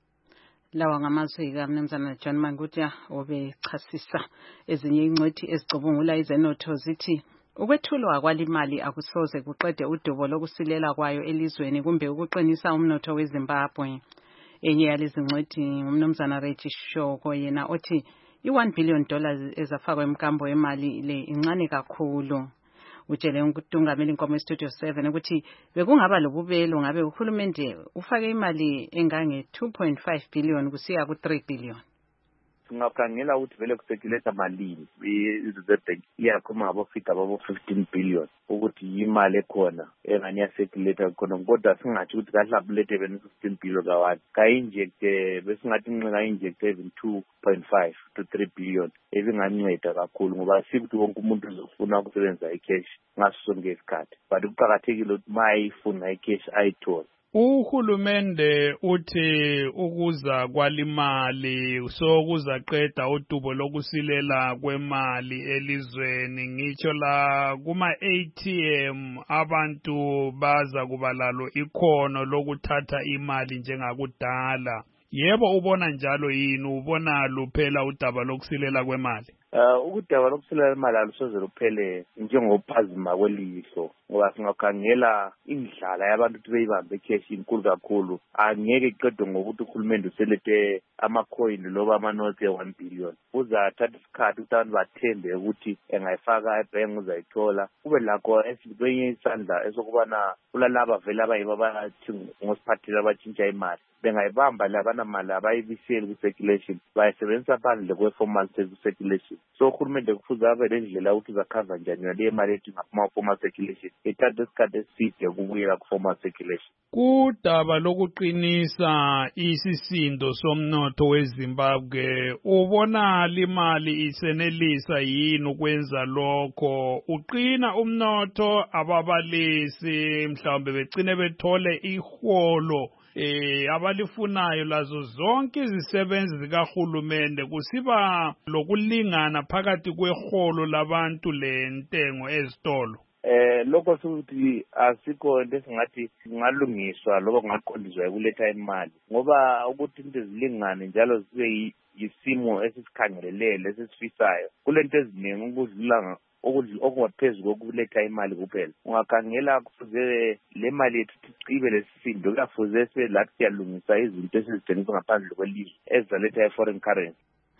Lawa ngamazwi kaMnumzana John Mangudya obechasisa ezinye ingcwethi ezicubungula izenotho zithi ukwethulwa kwalimali akusoze kuqede udubo lokusilela kwayo elizweni kumbe ukuqinisa umnotho weZimbabwe. Enye yalezi ngcwethi uMnumzana Reggie Shoko yena othi i-one billion dollars ezafakwa emkambo wemali le incane kakhulu. Utshele uNtungameli inkomo eStudio seven ukuthi bekungaba lobubelo ngabe uhulumende ufake imali engange two point five billion kusiya ku three billion. Singakhangela ukuthi vele kusekuleta malini i-Reserve Bank iyakhoma abofika babo fifteen billion ukuthi imali ekhona engani yasekuleta khona kodwa singathi ukuthi kahlabulete bene fifteen billion kawan kayinjecte besingathi nqeka injecte even two point five to three billion ezinganceda kakhulu ngoba sikuthi wonke umuntu uzofuna ukusebenzisa icash ngaso sonke isikhathi but kuqhakathekile ukuthi mayifuna icash ayithola. Uhulumende uthi ukuza kwalimali so kuzaqeda udubo lokusilela kwemali elizweni ngitsho la kuma A T M abantu baza kubalalo ikhono lokuthatha imali njengakudala. Yebo ubona njalo yini ubona luphela udaba lokusilela kwemali? Uh ukudaba lokusilela imali alusoze luphele njengophazima kwelihlo ngoba singakhangela indlala yabantu ukuthi beyibambe cash inkulu kakhulu angeke iqedwe ngokuthi uhulumende uselete ama-coin loba amanothi e-one billion. Uzathatha isikhathi ukuthi abantu bathembe ukuthi engayifaka ebhenki uzayithola kube lakho kwenye isandla esokubana kulalaba vele abayibo abathi ngosiphathile abatshintsha imali bengayibamba labanamali abayibiseli ku-circulation bayisebenzisa phandle kwe-formal circulation so uhulumende kufuze abe lendlela ukuthi uzakhava njani yale mali ethi ngaphuma formal circulation ithatha isikhathi eside ukubuyela ku-formal circulation. Kudaba lokuqinisa isisindo somnotho weZimbabwe ubona limali isenelisa yini ukwenza lokho? Uqina umnotho, ababalisi mhlawumbe begcine bethole iholo eh abalifunayo lazo zonke izisebenzi zikahulumende, kusiba lokulingana phakathi kweholo labantu lentengo ezitolo? Eh lokho futhi asikho into esingathi singalungiswa lokho kungaqondiswa ukuletha imali, ngoba ukuthi into ezilingane njalo zibe yisimo esisikhangelelele esisifisayo kulento eziningi ukudlula okungaphezulu kokuletha imali kuphela. Ungakhangela kufuze le mali yethu icibe lesisindo, kuyafuze selathi siyalungisa izinto esizithengiswa ngaphandle kwelizwe ezizaletha i-foreign currency.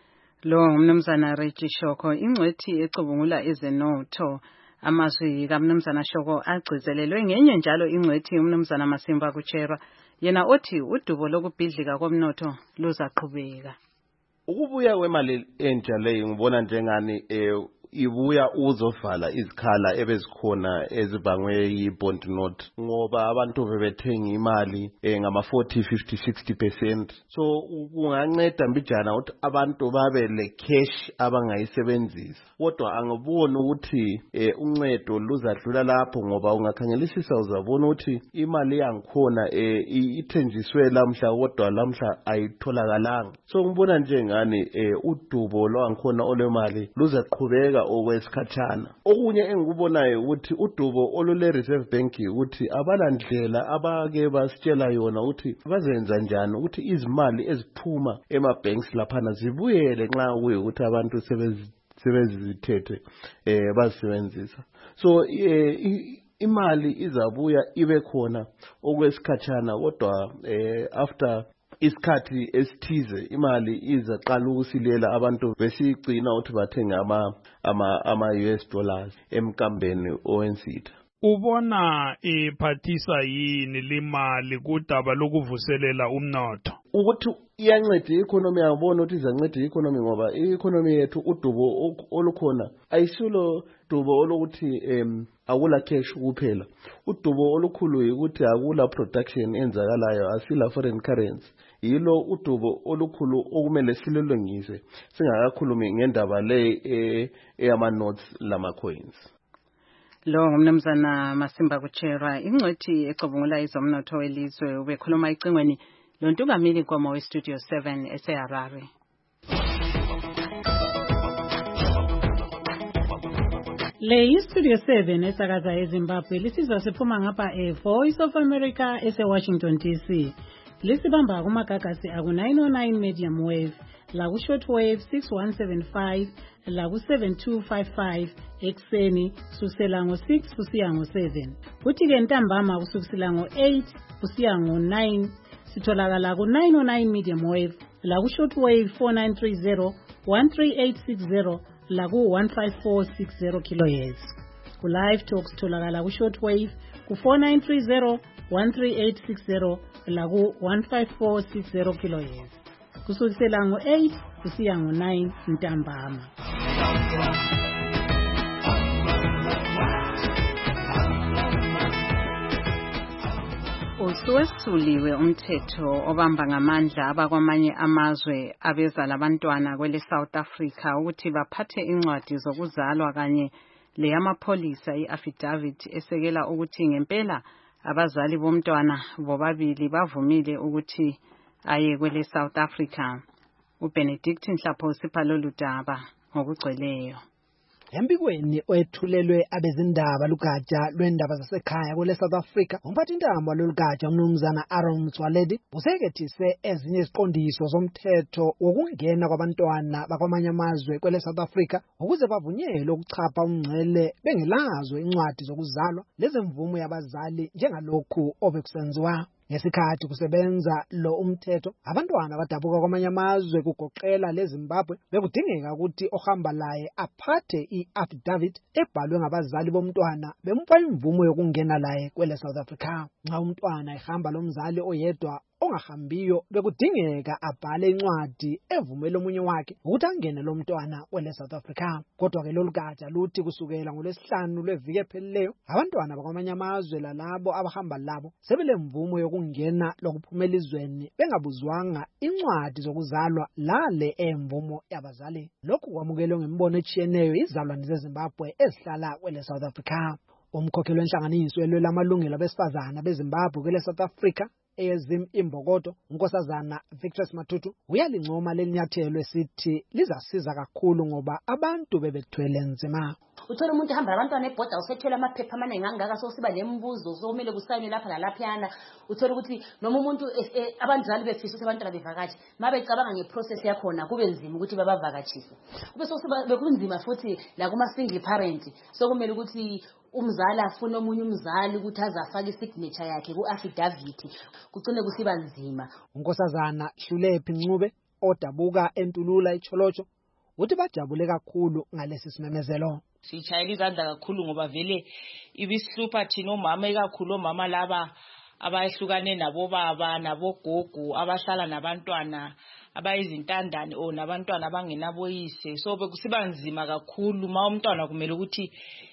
Lo mnumzana Reggie Shoko, ingcwethi ecubungula ezenotho. Amazwi kaMnumzana Shoko agcizelelwe ngenye njalo ingcwethi uMnumzana Masimba Kucherwa, yena othi udubo lokubhidlika komnotho luzaqhubeka. Ukubuya kwemali entsha leyo ngibona njengani eh ibuya uzovala izikhala ebezikhona ezibangwe yi-bond note, ngoba abantu bebethenga imali eh, ngama forty, fifty, sixty percent. So kunganceda mbijana ukuthi abantu babe le cash abangayisebenzisa, kodwa angiboni ukuthi eh, uncedo luzadlula lapho, ngoba ungakhangelisisa uzabona ukuthi imali yangikhona eh, ithenjiswe lamhla kodwa lamhla ayitholakalanga. So ngibona njengani eh, udubo lwangikhona olemali luzaqhubeka okwesikhatshana. Okunye engikubonayo ukuthi udubo olule Reserve Bank ukuthi abalandlela abake basitshela yona ukuthi bazenza njani ukuthi izimali eziphuma ema-banks laphana zibuyele nxa kuye ukuthi abantu sebezithethe eh bazisebenzisa. So eh, imali izabuya ibe khona okwesikhatshana, kodwa eh, after isikhathi esithize imali izaqala ukusilela abantu besigcina ukuthi bathenga ama ama ama U S dollars emkambeni owensitha. Ubona iphathisa yini limali kudaba lokuvuselela umnotho? Ukuthi iyanceda i-economy, yabona ukuthi izanceda i-economy ngoba i-economy yethu udubo olukhona ayisulo dubo olukuthi em akula cash kuphela. Udubo olukhulu ukuthi akula production enzakalayo, asila foreign currency. Yilo udubo olukhulu okumele silolongise singakakhulumi ngendaba le eyama notes lama coins. Lo ngumnumzana Masimba Kucherwa, ingcwethi ecubungula izomnotho welizwe, ubekhuluma icingweni lontungameli nkomo we Studio seven eseHarare. Le iStudio seven esakaza eZimbabwe lisizwa siphuma ngapha eVoice of America eseWashington D C. Lisibamba kumagagasi aku nine oh nine medium wave, laku short wave six one seven five, laku seven two five five ekseni kusukela ngo six kusiya ngo seven. Kuthi ke ntambama kusukela ngo eight kusiya ngo nine sitholakala ku nine oh nine medium wave, laku short wave four nine three zero, one three eight six zero, laku one five four six zero kilohertz. Ku live talk sitholakala ku short wave ku four nine three zero, one three eight six zero, laku one five four six zero kilohertz. Kusukela ngo eight kusiya ngo nine ntambama. Usuwesuliwe umthetho obamba ngamandla abakwamanye amazwe abeza labantwana kwele South Africa ukuthi baphathe incwadi zokuzalwa kanye le yamapholisa i-affidavit esekela ukuthi ngempela abazali bomntwana bobabili bavumile ukuthi aye kwele South Africa. uBenedict Nhlapho sipha lolu daba ngokugcweleyo. Embikweni oyethulelwe abezindaba lugatsha lwendaba zasekhaya kule South Africa, umphathintambo lolugatsha umnumzana Aaron Mtswaledi usekethise ezinye iziqondiso zomthetho wokungena kwabantwana bakwamanye amazwe kwele South Africa ukuze bavunyelwe ukuchapha umngcele bengelazo incwadi zokuzalwa lezimvumo yabazali njengalokhu obekusenziwa. Ngesikhathi kusebenza lo umthetho, abantwana badabuka kwamanye amazwe kugoqela leZimbabwe bekudingeka ukuthi ohamba laye aphathe i-affidavit ebhalwe ngabazali bomntwana bemupha imvumo yokungena laye kwele South Africa. Nxa umntwana ehamba lomzali oyedwa ongahambiyo bekudingeka abhale incwadi evumela omunye wakhe ukuthi angene lo mntwana kwele South Africa. Kodwa ke lolu gatsha luthi kusukela ngolwesihlanu lweviki ephelileyo abantwana bakwamanye amazwe lalabo abahamba labo sebelemvumo yokungena lokuphumela izweni bengabuzwanga incwadi zokuzalwa lale emvumo yabazali. Lokhu kwamukelwe ngembono echiyeneyo izalwane zeZimbabwe ezihlala kwele South Africa. Umkhokheli wenhlanganiso elwela amalungelo abesifazana beZimbabwe kwele South Africa eyezim imbokodo unkosazana Victor Matutu uyalincoma lelinyathelo esithi lizasiza kakhulu ngoba abantu bebethwele nzima. Uthola umuntu ehamba abantwana ebhoda usethwele amaphepha amaningi angaka sosiba lembuzo somele kusayine lapha nalaphana. Uthola ukuthi noma umuntu abanjalo befisa ukuthi abantwana bevakashi mabecabanga ngeprocess yakhona kube nzima ukuthi babavakashise. Kube sosiba bekunzima futhi la kuma single parent sokumele ukuthi umzali afuna omunye umzali ukuthi azafaka isignature yakhe ku-affidavit kucine kusiba nzima. Unkosazana Hlulephi Ncube odabuka eNtulula eCholotsho uthi bajabule kakhulu ngalesi simemezelo. Sitshayela izandla kakhulu ngoba vele ibisihlupha thina omama ikakhulu omama laba abayehlukane nabo baba nabogogo abahlala nabantwana abayizintandane o nabantwana abangenaboyise. So bekusiba nzima kakhulu ma umntwana kumele ukuthi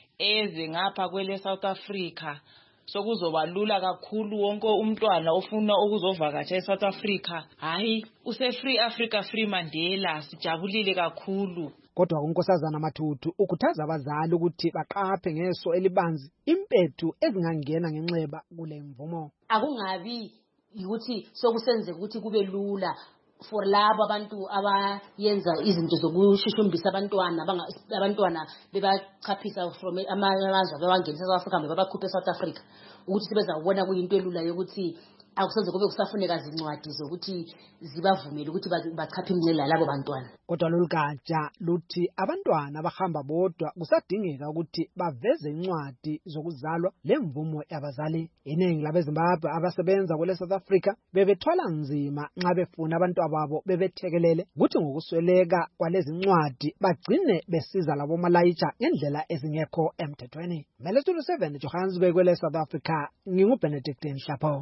eze ngapha kwele South Africa. So kuzoba lula kakhulu wonke umntwana ofuna ukuzovakatsha eSouth Africa. Hayi use Free Africa Free Mandela sijabulile kakhulu. Kodwa unkosazana Matutu ukhuthaza abazali ukuthi baqaphe ngeso elibanzi impethu ezingangena ngenxeba kule mvumo. Akungabi ukuthi sokusenzeka ukuthi kube lula for labo abantu abayenza izinto zokushushumbisa abantwana abantwana bebachaphisa from amazwe bebangenisa eSouth Africa bebakhuphe eSouth Africa ukuthi sebezabona kuyinto elula yokuthi akusenze kube kusafuneka izincwadi zokuthi zibavumele ukuthi bachaphe imncela labo bantwana. Kodwa lolu gatsha luthi abantwana abahamba bodwa kusadingeka ukuthi baveze incwadi zokuzalwa lemvumo yabazali. Iningi labeZimbabwe abasebenza kwele South Africa bebethwala nzima nxa befuna abantu ababo bebethekelele ukuthi ngokusweleka kwalezi incwadi bagcine besiza labo malayitsha ngendlela ezingekho emthethweni. Melestulo seven Johannesburg kwele South Africa nginguBenedict Nhlapho.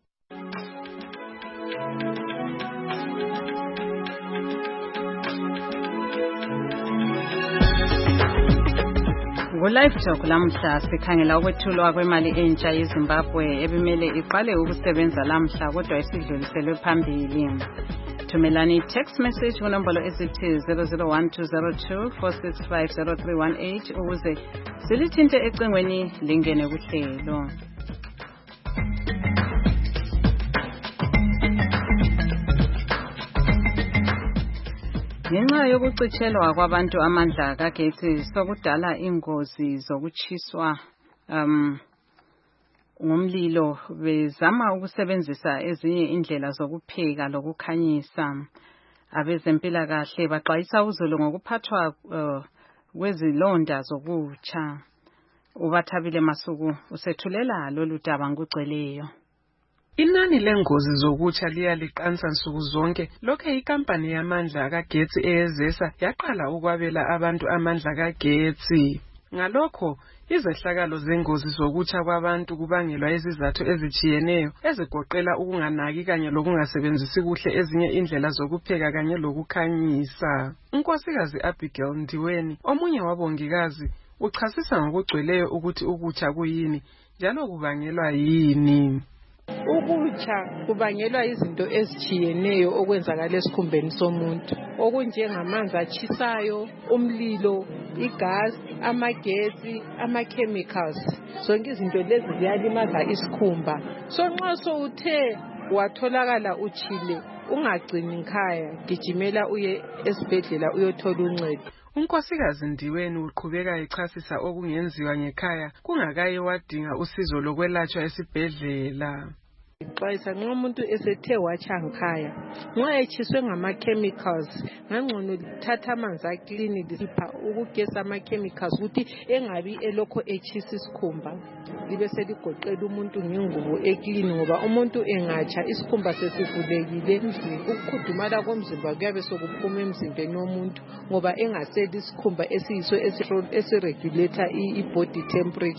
Ngo-Live Talk lamhla sikhangela ukwethulwa kwemali entsha yeZimbabwe ebimele iqale ukusebenza lamhla kodwa isidluliselwe phambili. Thumelani text message kunombolo ezithi zero zero one two zero two four six five zero three one eight ukuze silithinte ecingweni lingene kuhlelo. Ngenxa yokucitshelwa kwabantu amandla kagetsi sokudala ingozi zokuchiswa um ngomlilo bezama ukusebenzisa ezinye indlela zokupheka lokukhanyisa. Abezempilakahle baxwayisa uzulu ngokuphathwa uh, kwezilonda zokutsha. Ubathabile Masuku usethulela lolu daba ngugcweleyo. Inani lengozi zokutsha liyaliqansa nsuku zonke lokho ikampani yamandla kagetsi eyezesa yaqala ukwabela abantu amandla kagetsi. Ngalokho izehlakalo zengozi zokutsha kwabantu kubangelwa izizathu ezichiyeneyo ezigoqela ukunganaki kanye lokungasebenzisi kuhle ezinye indlela zokupheka kanye lokukhanyisa. Unkosikazi Abigail Ndiweni omunye wabongikazi uchasisa ngokugcweleyo ukuthi ukutsha kuyini njalo kubangelwa yini. Ukutsha kubangelwa izinto ezichiyeneyo okwenzakala esikhumbeni somuntu okunjengamanzi achisayo, umlilo, igas, amagetsi, ama-chemicals. Zonke izinto lezi ziyalimaza isikhumba. So nxa sowuthe watholakala uchile ungagcini nkhaya, gijimela uye esibhedlela uyothola uncedo. Unkosikazi Ndiweni uqhubeka echasisa okungenziwa ngekhaya kungakaye wadinga usizo lokwelatshwa esibhedlela. Xwayisa nxa umuntu esethe watsha nkhaya nxa echiswe ngama-chemicals ngangcono lithatha amanzi aklini lisipha ukugesa ama-chemicals ukuthi engabi elokho echisa isikhumba libe seligoqela umuntu ngengubo eklini ngoba umuntu engatsha isikhumba sesivulekile ukukhudumala komzimba kuyabe sokuphuma emzimbeni womuntu ngoba engaseli isikhumba esiyiso esiregulator i-body temperature.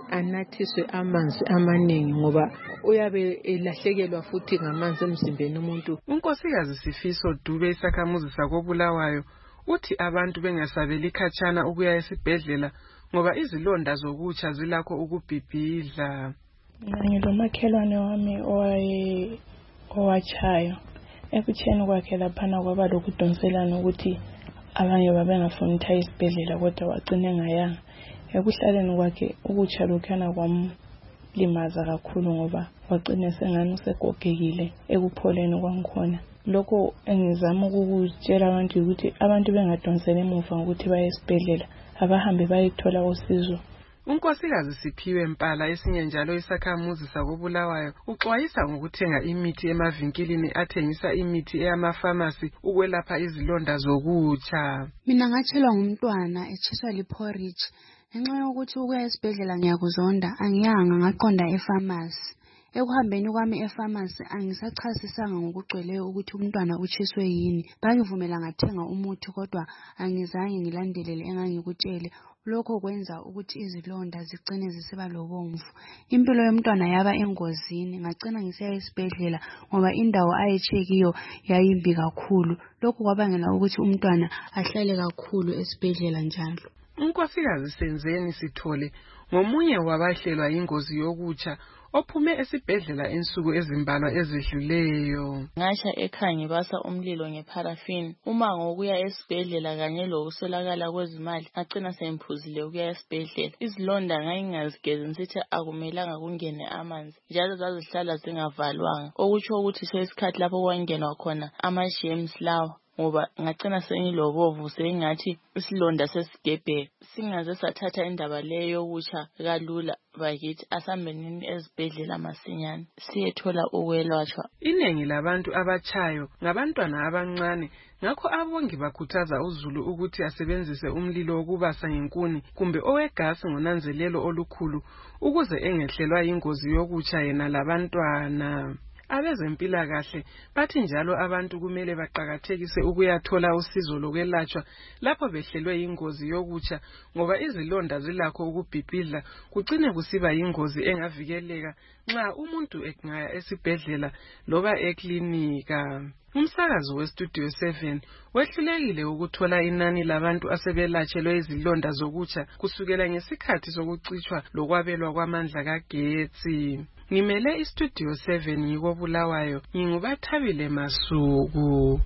anathiswe amanzi amaningi ngoba uyabe elahlekelwa futhi ngamanzi emzimbeni umuntu. Unkosikazi Sifiso Dube isakhamuzi sakoBulawayo uthi abantu bengasabeli khatshana ukuya esibhedlela ngoba izilonda zokutsha zilakho ukubhibhidla. Ngilomakhelwane wami owaye owachayo ekutheni kwakhe laphana kwaba lokudonselana ukuthi abanye babengafuni ukuthi isibhedlela kodwa wagcina engayanga. Ekuhlaleni kwakhe ukutsha lokhana kwamlimaza kakhulu ngoba wagcina sengani usegogekile ekupholeni kwangikhona. Lokho engizama ukukutshela abantu ukuthi abantu bengadonsela emuva ngokuthi baye esibhedlela abahambe bayithola usizo. Unkosikazi Siphiwe Mpala esinye njalo isakhamuzi sakoBulawayo uxwayisa ngokuthenga imithi emavinkilini athengisa imithi eyamafamasi ukwelapha izilonda zokutsha. Mina ngatshelwa ngumntwana etshiswa liporridge ngenxa yokuthi ukuya esibhedlela ngiyakuzonda angiyanga ngaqonda efamasi. Ekuhambeni kwami efamasi angisachasisanga ngokugcweleyo ukuthi umntwana utshiswe yini. Bangivumela ngathenga umuthi kodwa angizange ngilandelele engangikutshele. Lokho kwenza ukuthi izilonda zigcine zisiba lobomvu. Impilo yomntwana yaba engozini ngagcina ngisiya esibhedlela ngoba indawo ayechekiyo yayimbi kakhulu. Lokho kwabangela ukuthi umntwana ahlale kakhulu esibhedlela njalo. Unkosikazi Senzeni Sithole ngomunye wabahlelwa ingozi yokutsha ophume esibhedlela insuku ezimbalwa ezidluleyo. Ngasha ekhaya ngibasa umlilo ngeparafini. Uma ngokuya esibhedlela kanye lokuswelakala kwezimali ngagcina semphuzile ukuya esibhedlela. Izilonda ngayingazigezi nsithi akumelanga kungene amanzi njalo zazihlala zingavalwanga. Okutsho ukuthi seyisikhathi lapho kwangenwa khona ama-germs lawa. Ngoba ngagcina sengilobovu sengathi isilonda sesigebheka. Singaze sathatha indaba leyo yokutsha kalula bakithi asambenini ezibhedlela masinyane siyethola ukwelatshwa. Inengi labantu abatshayo ngabantwana abancane ngakho abongi bakhuthaza uzulu ukuthi asebenzise umlilo wokubasa ngenkuni kumbe owegasi ngonanzelelo olukhulu ukuze engehlelwa ingozi yokutsha yena labantwana. Abezempilakahle bathi njalo abantu kumele baqakathekise ukuyathola usizo lokwelatshwa lapho behlelwe ingozi yokutsha ngoba izilonda zilakho ukubhibhidla kucine kusiba ingozi engavikeleka nxa umuntu engaya esibhedlela loba eklinika. Umsakazi weStudio seven wehlulekile ukuthola inani labantu asebelatshelwe izilonda zokutsha kusukela ngesikhathi sokucitshwa lokwabelwa kwamandla kagetsi. Ngimele iStudio seven ngikoBulawayo ngingubathabile Masuku.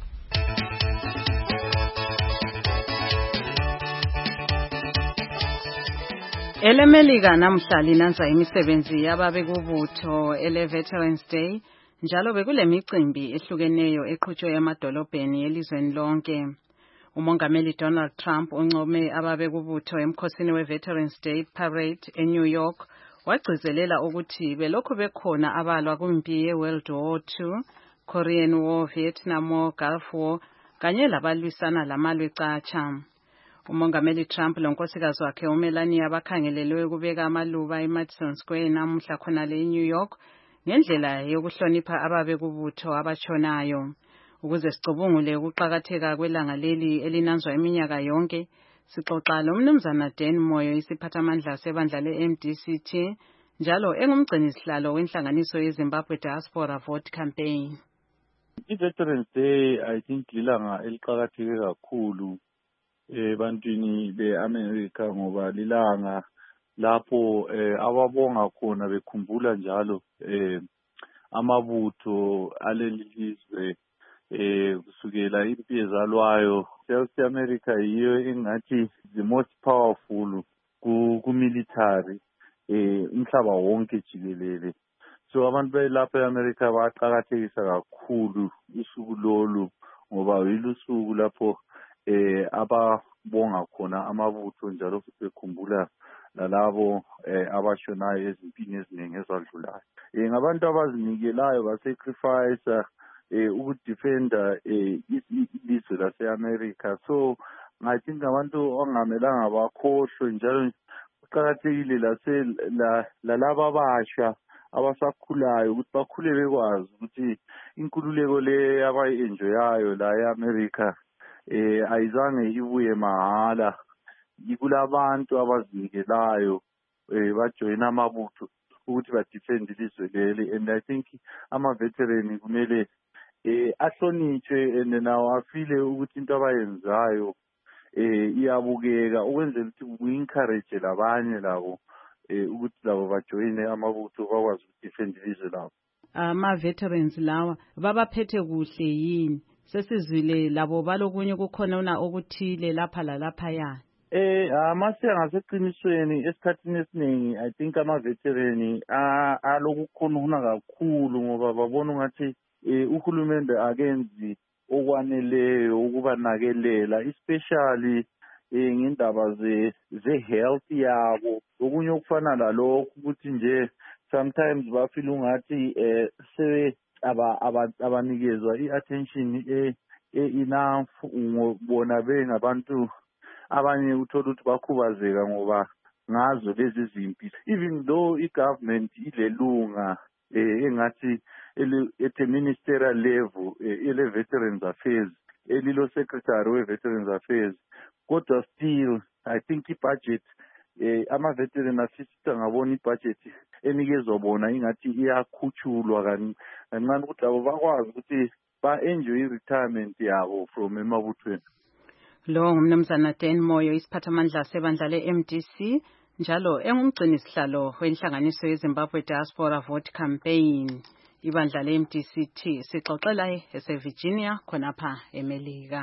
EleMelika namhla linanza imisebenzi yababekubutho ele Veterans Day njalo bekule micimbi ehlukeneyo eqhutshwe emadolobheni elizweni lonke. Umongameli Donald Trump uncome ababekubutho emkhosini we-Veterans Day Parade eNew York wagcizelela ukuthi belokhu bekhona abalwa kumpi ye-World War Two, Korean War, Vietnam War, Gulf War kanye labalwisana lamalwe catsha. Umongameli Trump lonkosikazi wakhe uMelania bakhangelelwe ukubeka amaluba eMadison Square namuhla khonale eNew York ngendlela yokuhlonipha ababekubutho abatshonayo. Ukuze sicubungule ukuqakatheka kwelanga leli elinanzwa iminyaka yonke, sixoxa lomnumzana Dan Moyo isiphathamandla sebandla le-M D C T njalo engumgcinisihlalo wenhlanganiso yeZimbabwe Diaspora Vote Campaign. I-Veterans Day I think lilanga eliqakatheke kakhulu ebantwini be-America ngoba lilanga lapho ababonga khona bekhumbula njalo amabutho alelizwe kusukela impi ezalwayo. South America yiyo engathi the most powerful ku-military umhlaba wonke jikelele. So abantu belapha eAmerica baqakathekisa kakhulu usuku lolu ngoba yilusuku lapho eh ababonga khona amabutho njalo futhi bekhumbula lalabo abashonayo ezimpini eziningi ezadlulayo. Eh ngabantu abazinikelayo basacrifice eh ukudefenda ilizwe lase-America. So I think abantu ongamelanga bakhohlwe njalo kuqakathekile lase lalaba abasha abasakhulayo ukuthi bakhule bekwazi ukuthi inkululeko le abayi-enjoyayo la e-America eh ayizange ibuye mahala. Ikulabantu abazinikelayo eh bajoyina amabutho ukuthi ba defend ilizwe leli. And I think ama veteran kumele eh ahlonitshwe and nawo afile ukuthi into abayenzayo eh iyabukeka ukwenzela ukuthi ku encourage labanye labo eh ukuthi labo bajoyine amabutho bakwazi ukuthi defend ilizwe labo. Ama veterans lawa babaphethe kuhle yini? Sesizwile labo balokunye kukhona una okuthile lapha lalapha ya. Eh amasiya ngaseqinisweni esikhathini esiningi I think ama veteran alokukhona kakhulu ngoba babona ngathi uhulumende akenzi okwaneleyo ukuba nakelela especially ngendaba ze ze health yabo. Okunye okufana lalokho ukuthi nje sometimes bafeel ungathi eh se aba abanikezwa iattention eh enough ngobona bengabantu abanye uthola ukuthi bakhubazeka ngoba ngazo lezi zimpi. Even though i-government ilelunga eh engathi at a ministerial level ele veterans affairs elilo secretary we veterans affairs, kodwa still I think i-budget eh ama veteran assistant ngabona i-budget enikezwa bona ingathi iyakhutshulwa kancane ukuthi abo bakwazi ukuthi ba enjoy retirement yabo from emabuthweni. Lo ngumnumzana Dan Moyo isiphathamandla sebandla le-M D C njalo engumgcini sihlalo wenhlanganiso yeZimbabwe Diaspora Vote Campaign. Ibandla le-M D C T sixoxela eseVirginia khonapha eMelika.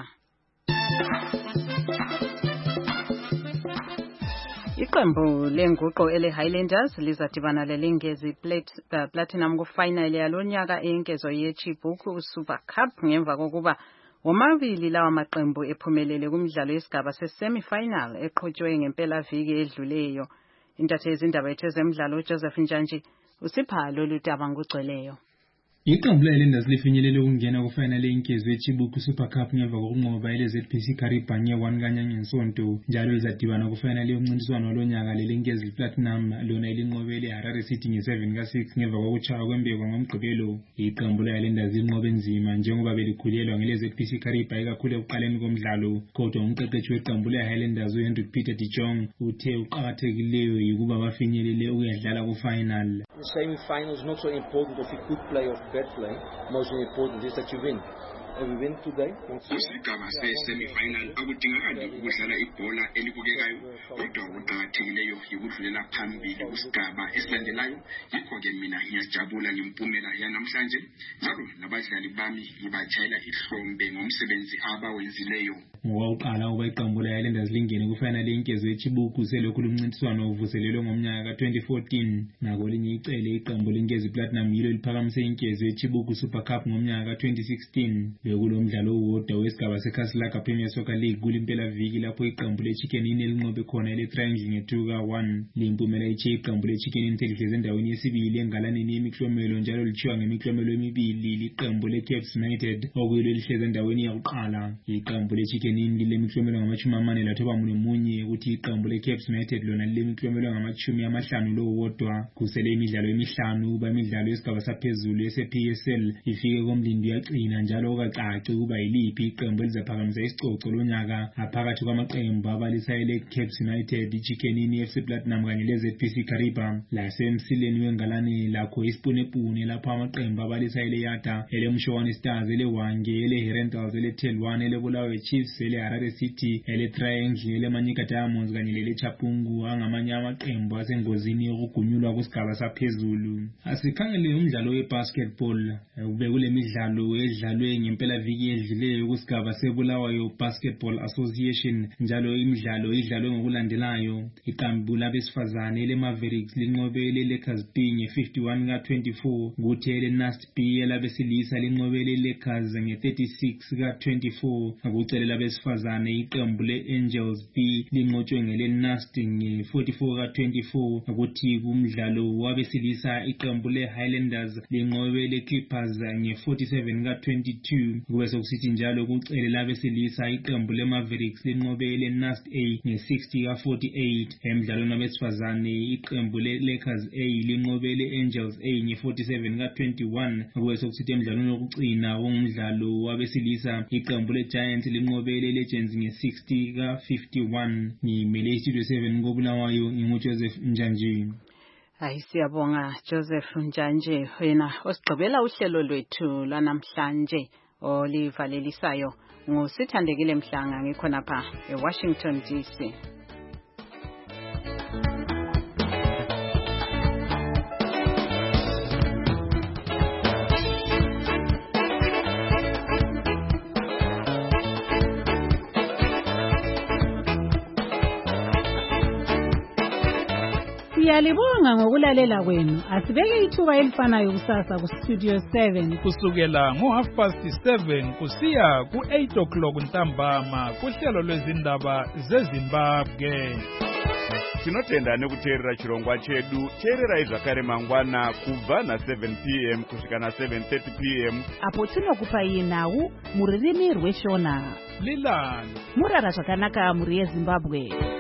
Iqembu lenguqo ele Highlanders lizadibana lelingezi Platinum ku-final yalonyaka enkezo yeChibuku Super Cup ngemva kokuba womabili lawa maqembu ephumelele kumidlalo yesigaba se-semi-final eqhutshwe ngempela viki edluleyo. Intatheli yezindaba yethu zemidlalo Joseph Njantshi usipha lolu daba ngugcweleyo. Iqembu le-Highlanders lifinyelele ukungena ku-final yenkezo yeChibuku Super Cup ngemva kokunqoba ile-Z P C Karibha nge-one kaNyanya ngesonto. Njalo lizadibana ku-final yomncintiswano lonyaka lelingezi Platinum lona elinqobe le-Harare City nge-seven ka six ngemva kokuchaya kwembeko ngomgqibelo. Iqembu le-Highlanders linqobe nzima njengoba belikhulelwa ngele-Z P C Karibha ikakhulu ekuqaleni komdlalo. Kodwa umqeqeshi weqembu le-Highlanders uHendrick Peter de Jong uthe uqakathekileyo yikuba bafinyelele ukuyadlala ku-final. The semi-final is not so important if you could play or bad play. Most important is that you win. And we win today. Kusigaba se-semi-final akudingakali ukudlala ibhola elibukekayo, kodwa okuqakathekileyo yikudlulela phambili kusigaba esilandelayo. Yikho-ke mina ngiyajabula ngempumela yanamhlanje, njalo nabadlali bami ngibatshayela ihlombe ngomsebenzi abawenzileyo. Ngokuqala uba iqembu le-Highlanders lingene ku-final yenkezo yeChibuku selokhu lumncintiswano uvuselelwe ngomnyaka ka twenty fourteen. Ngakolinye icele iqembu lengezi Platinum yilo liphakamise inkezo yeChibuku Super Cup ngomnyaka ka twenty sixteen. Bekulo mdlalo owodwa wesigaba seKhasilaka Premier Soccer League kulimpela viki lapho iqembu le-Chicken Inn elinqobe khona ile-Triangle nge-two ka one. Limpumela iche iqembu le-Chicken Inn lihlezi endaweni yesibili engalaneni yemiklomelo njalo lichiwa ngemiklomelo emibili liqembu le-Caps United okuyilo lihlezi endaweni yakuqala. Iqembu le-Chicken Inn lilemiklomelo ngamachumi amane lathoba munye ukuthi iqembu le-Caps United lona lilemiklomelo ngamachumi amahlanu lowodwa. Kusele imidlalo emihlanu kuba imidlalo yesigaba saphezulu yese-P S L ifike komlindi yagcina njalo okacaci ukuba yiliphi iqembu elizaphakamisa isicoco lonyaka aphakathi kwamaqembu abalisa ile-Caps United, iChicken Inn, i-F C Platinum kanye le-Z P C Karibha. Lasemsileni wengalane lakho isipunepune lapho amaqembu abalisa ile-Yata, ele-Mshowane Stars, ele-Wange, ele-Herentals, ele-Telwane, ele-Bulawayo Chiefs, ele-Harare City, ele-Triangle, ele-Manyika Diamonds kanye lele-Chapungu angamanye amaqembu asengozini yokugunyulwa kusigaba saphezulu. Asikhangele umdlalo we-basketball. Ube kule midlalo edlalwe ngempela viki edluleyo kusigaba seBulawayo Basketball Association, njalo imidlalo idlalwe ngokulandelayo. Iqembu labesifazane ele-Mavericks linqobe ile-Lakers B nge-fifty-one ka twenty-four, kuthi ele-Nast B elabesilisa linqobe ile-Lakers nge-thirty-six ka twenty-four. Kucele labesifazane iqembu le-Angels B linqotshwe ngele-Nast nge-forty-four ka twenty-four, kuthi kumdlalo wabesilisa iqembu le-Highlanders linqobe ile-Clippers nge-forty-seven ka twenty-two. two. Kube sokusithi njalo kucele labesilisa iqembu le-Mavericks linqobele Nast A nge-sixty ka forty-eight. Emidlalweni wabesifazane iqembu le-Lakers A linqobele Angels A nge-forty-seven ka twenty-one. Kube sokusithi emidlalweni wokugcina womdlalo wabesilisa iqembu le-Giants linqobele Legends nge-sixty ka fifty-one. Ngimele iStudio seven koBulawayo nginguJoseph Njanji. Hayi siyabonga Joseph Njanje, wena osigqibela uhlelo lwethu lanamhlanje olivalelisayo ngusithandekile Mhlanga ngikhona pha eWashington D C. Siyalibonga ngokulalela kwenu. Asibeke ithuba elifanayo kusasa ku Studio seven kusukela ngo half past seven kusiya ku eight o'clock ntambama kuhlelo lwezindaba zeZimbabwe. Tinotenda nekuteerera chirongwa chedu. Teerera zvakare mangwana kubva na seven p m kusvika na seven thirty p m apo tinokupai nhau muririmi rweshona. Lilani murara zvakanaka muri yeZimbabwe.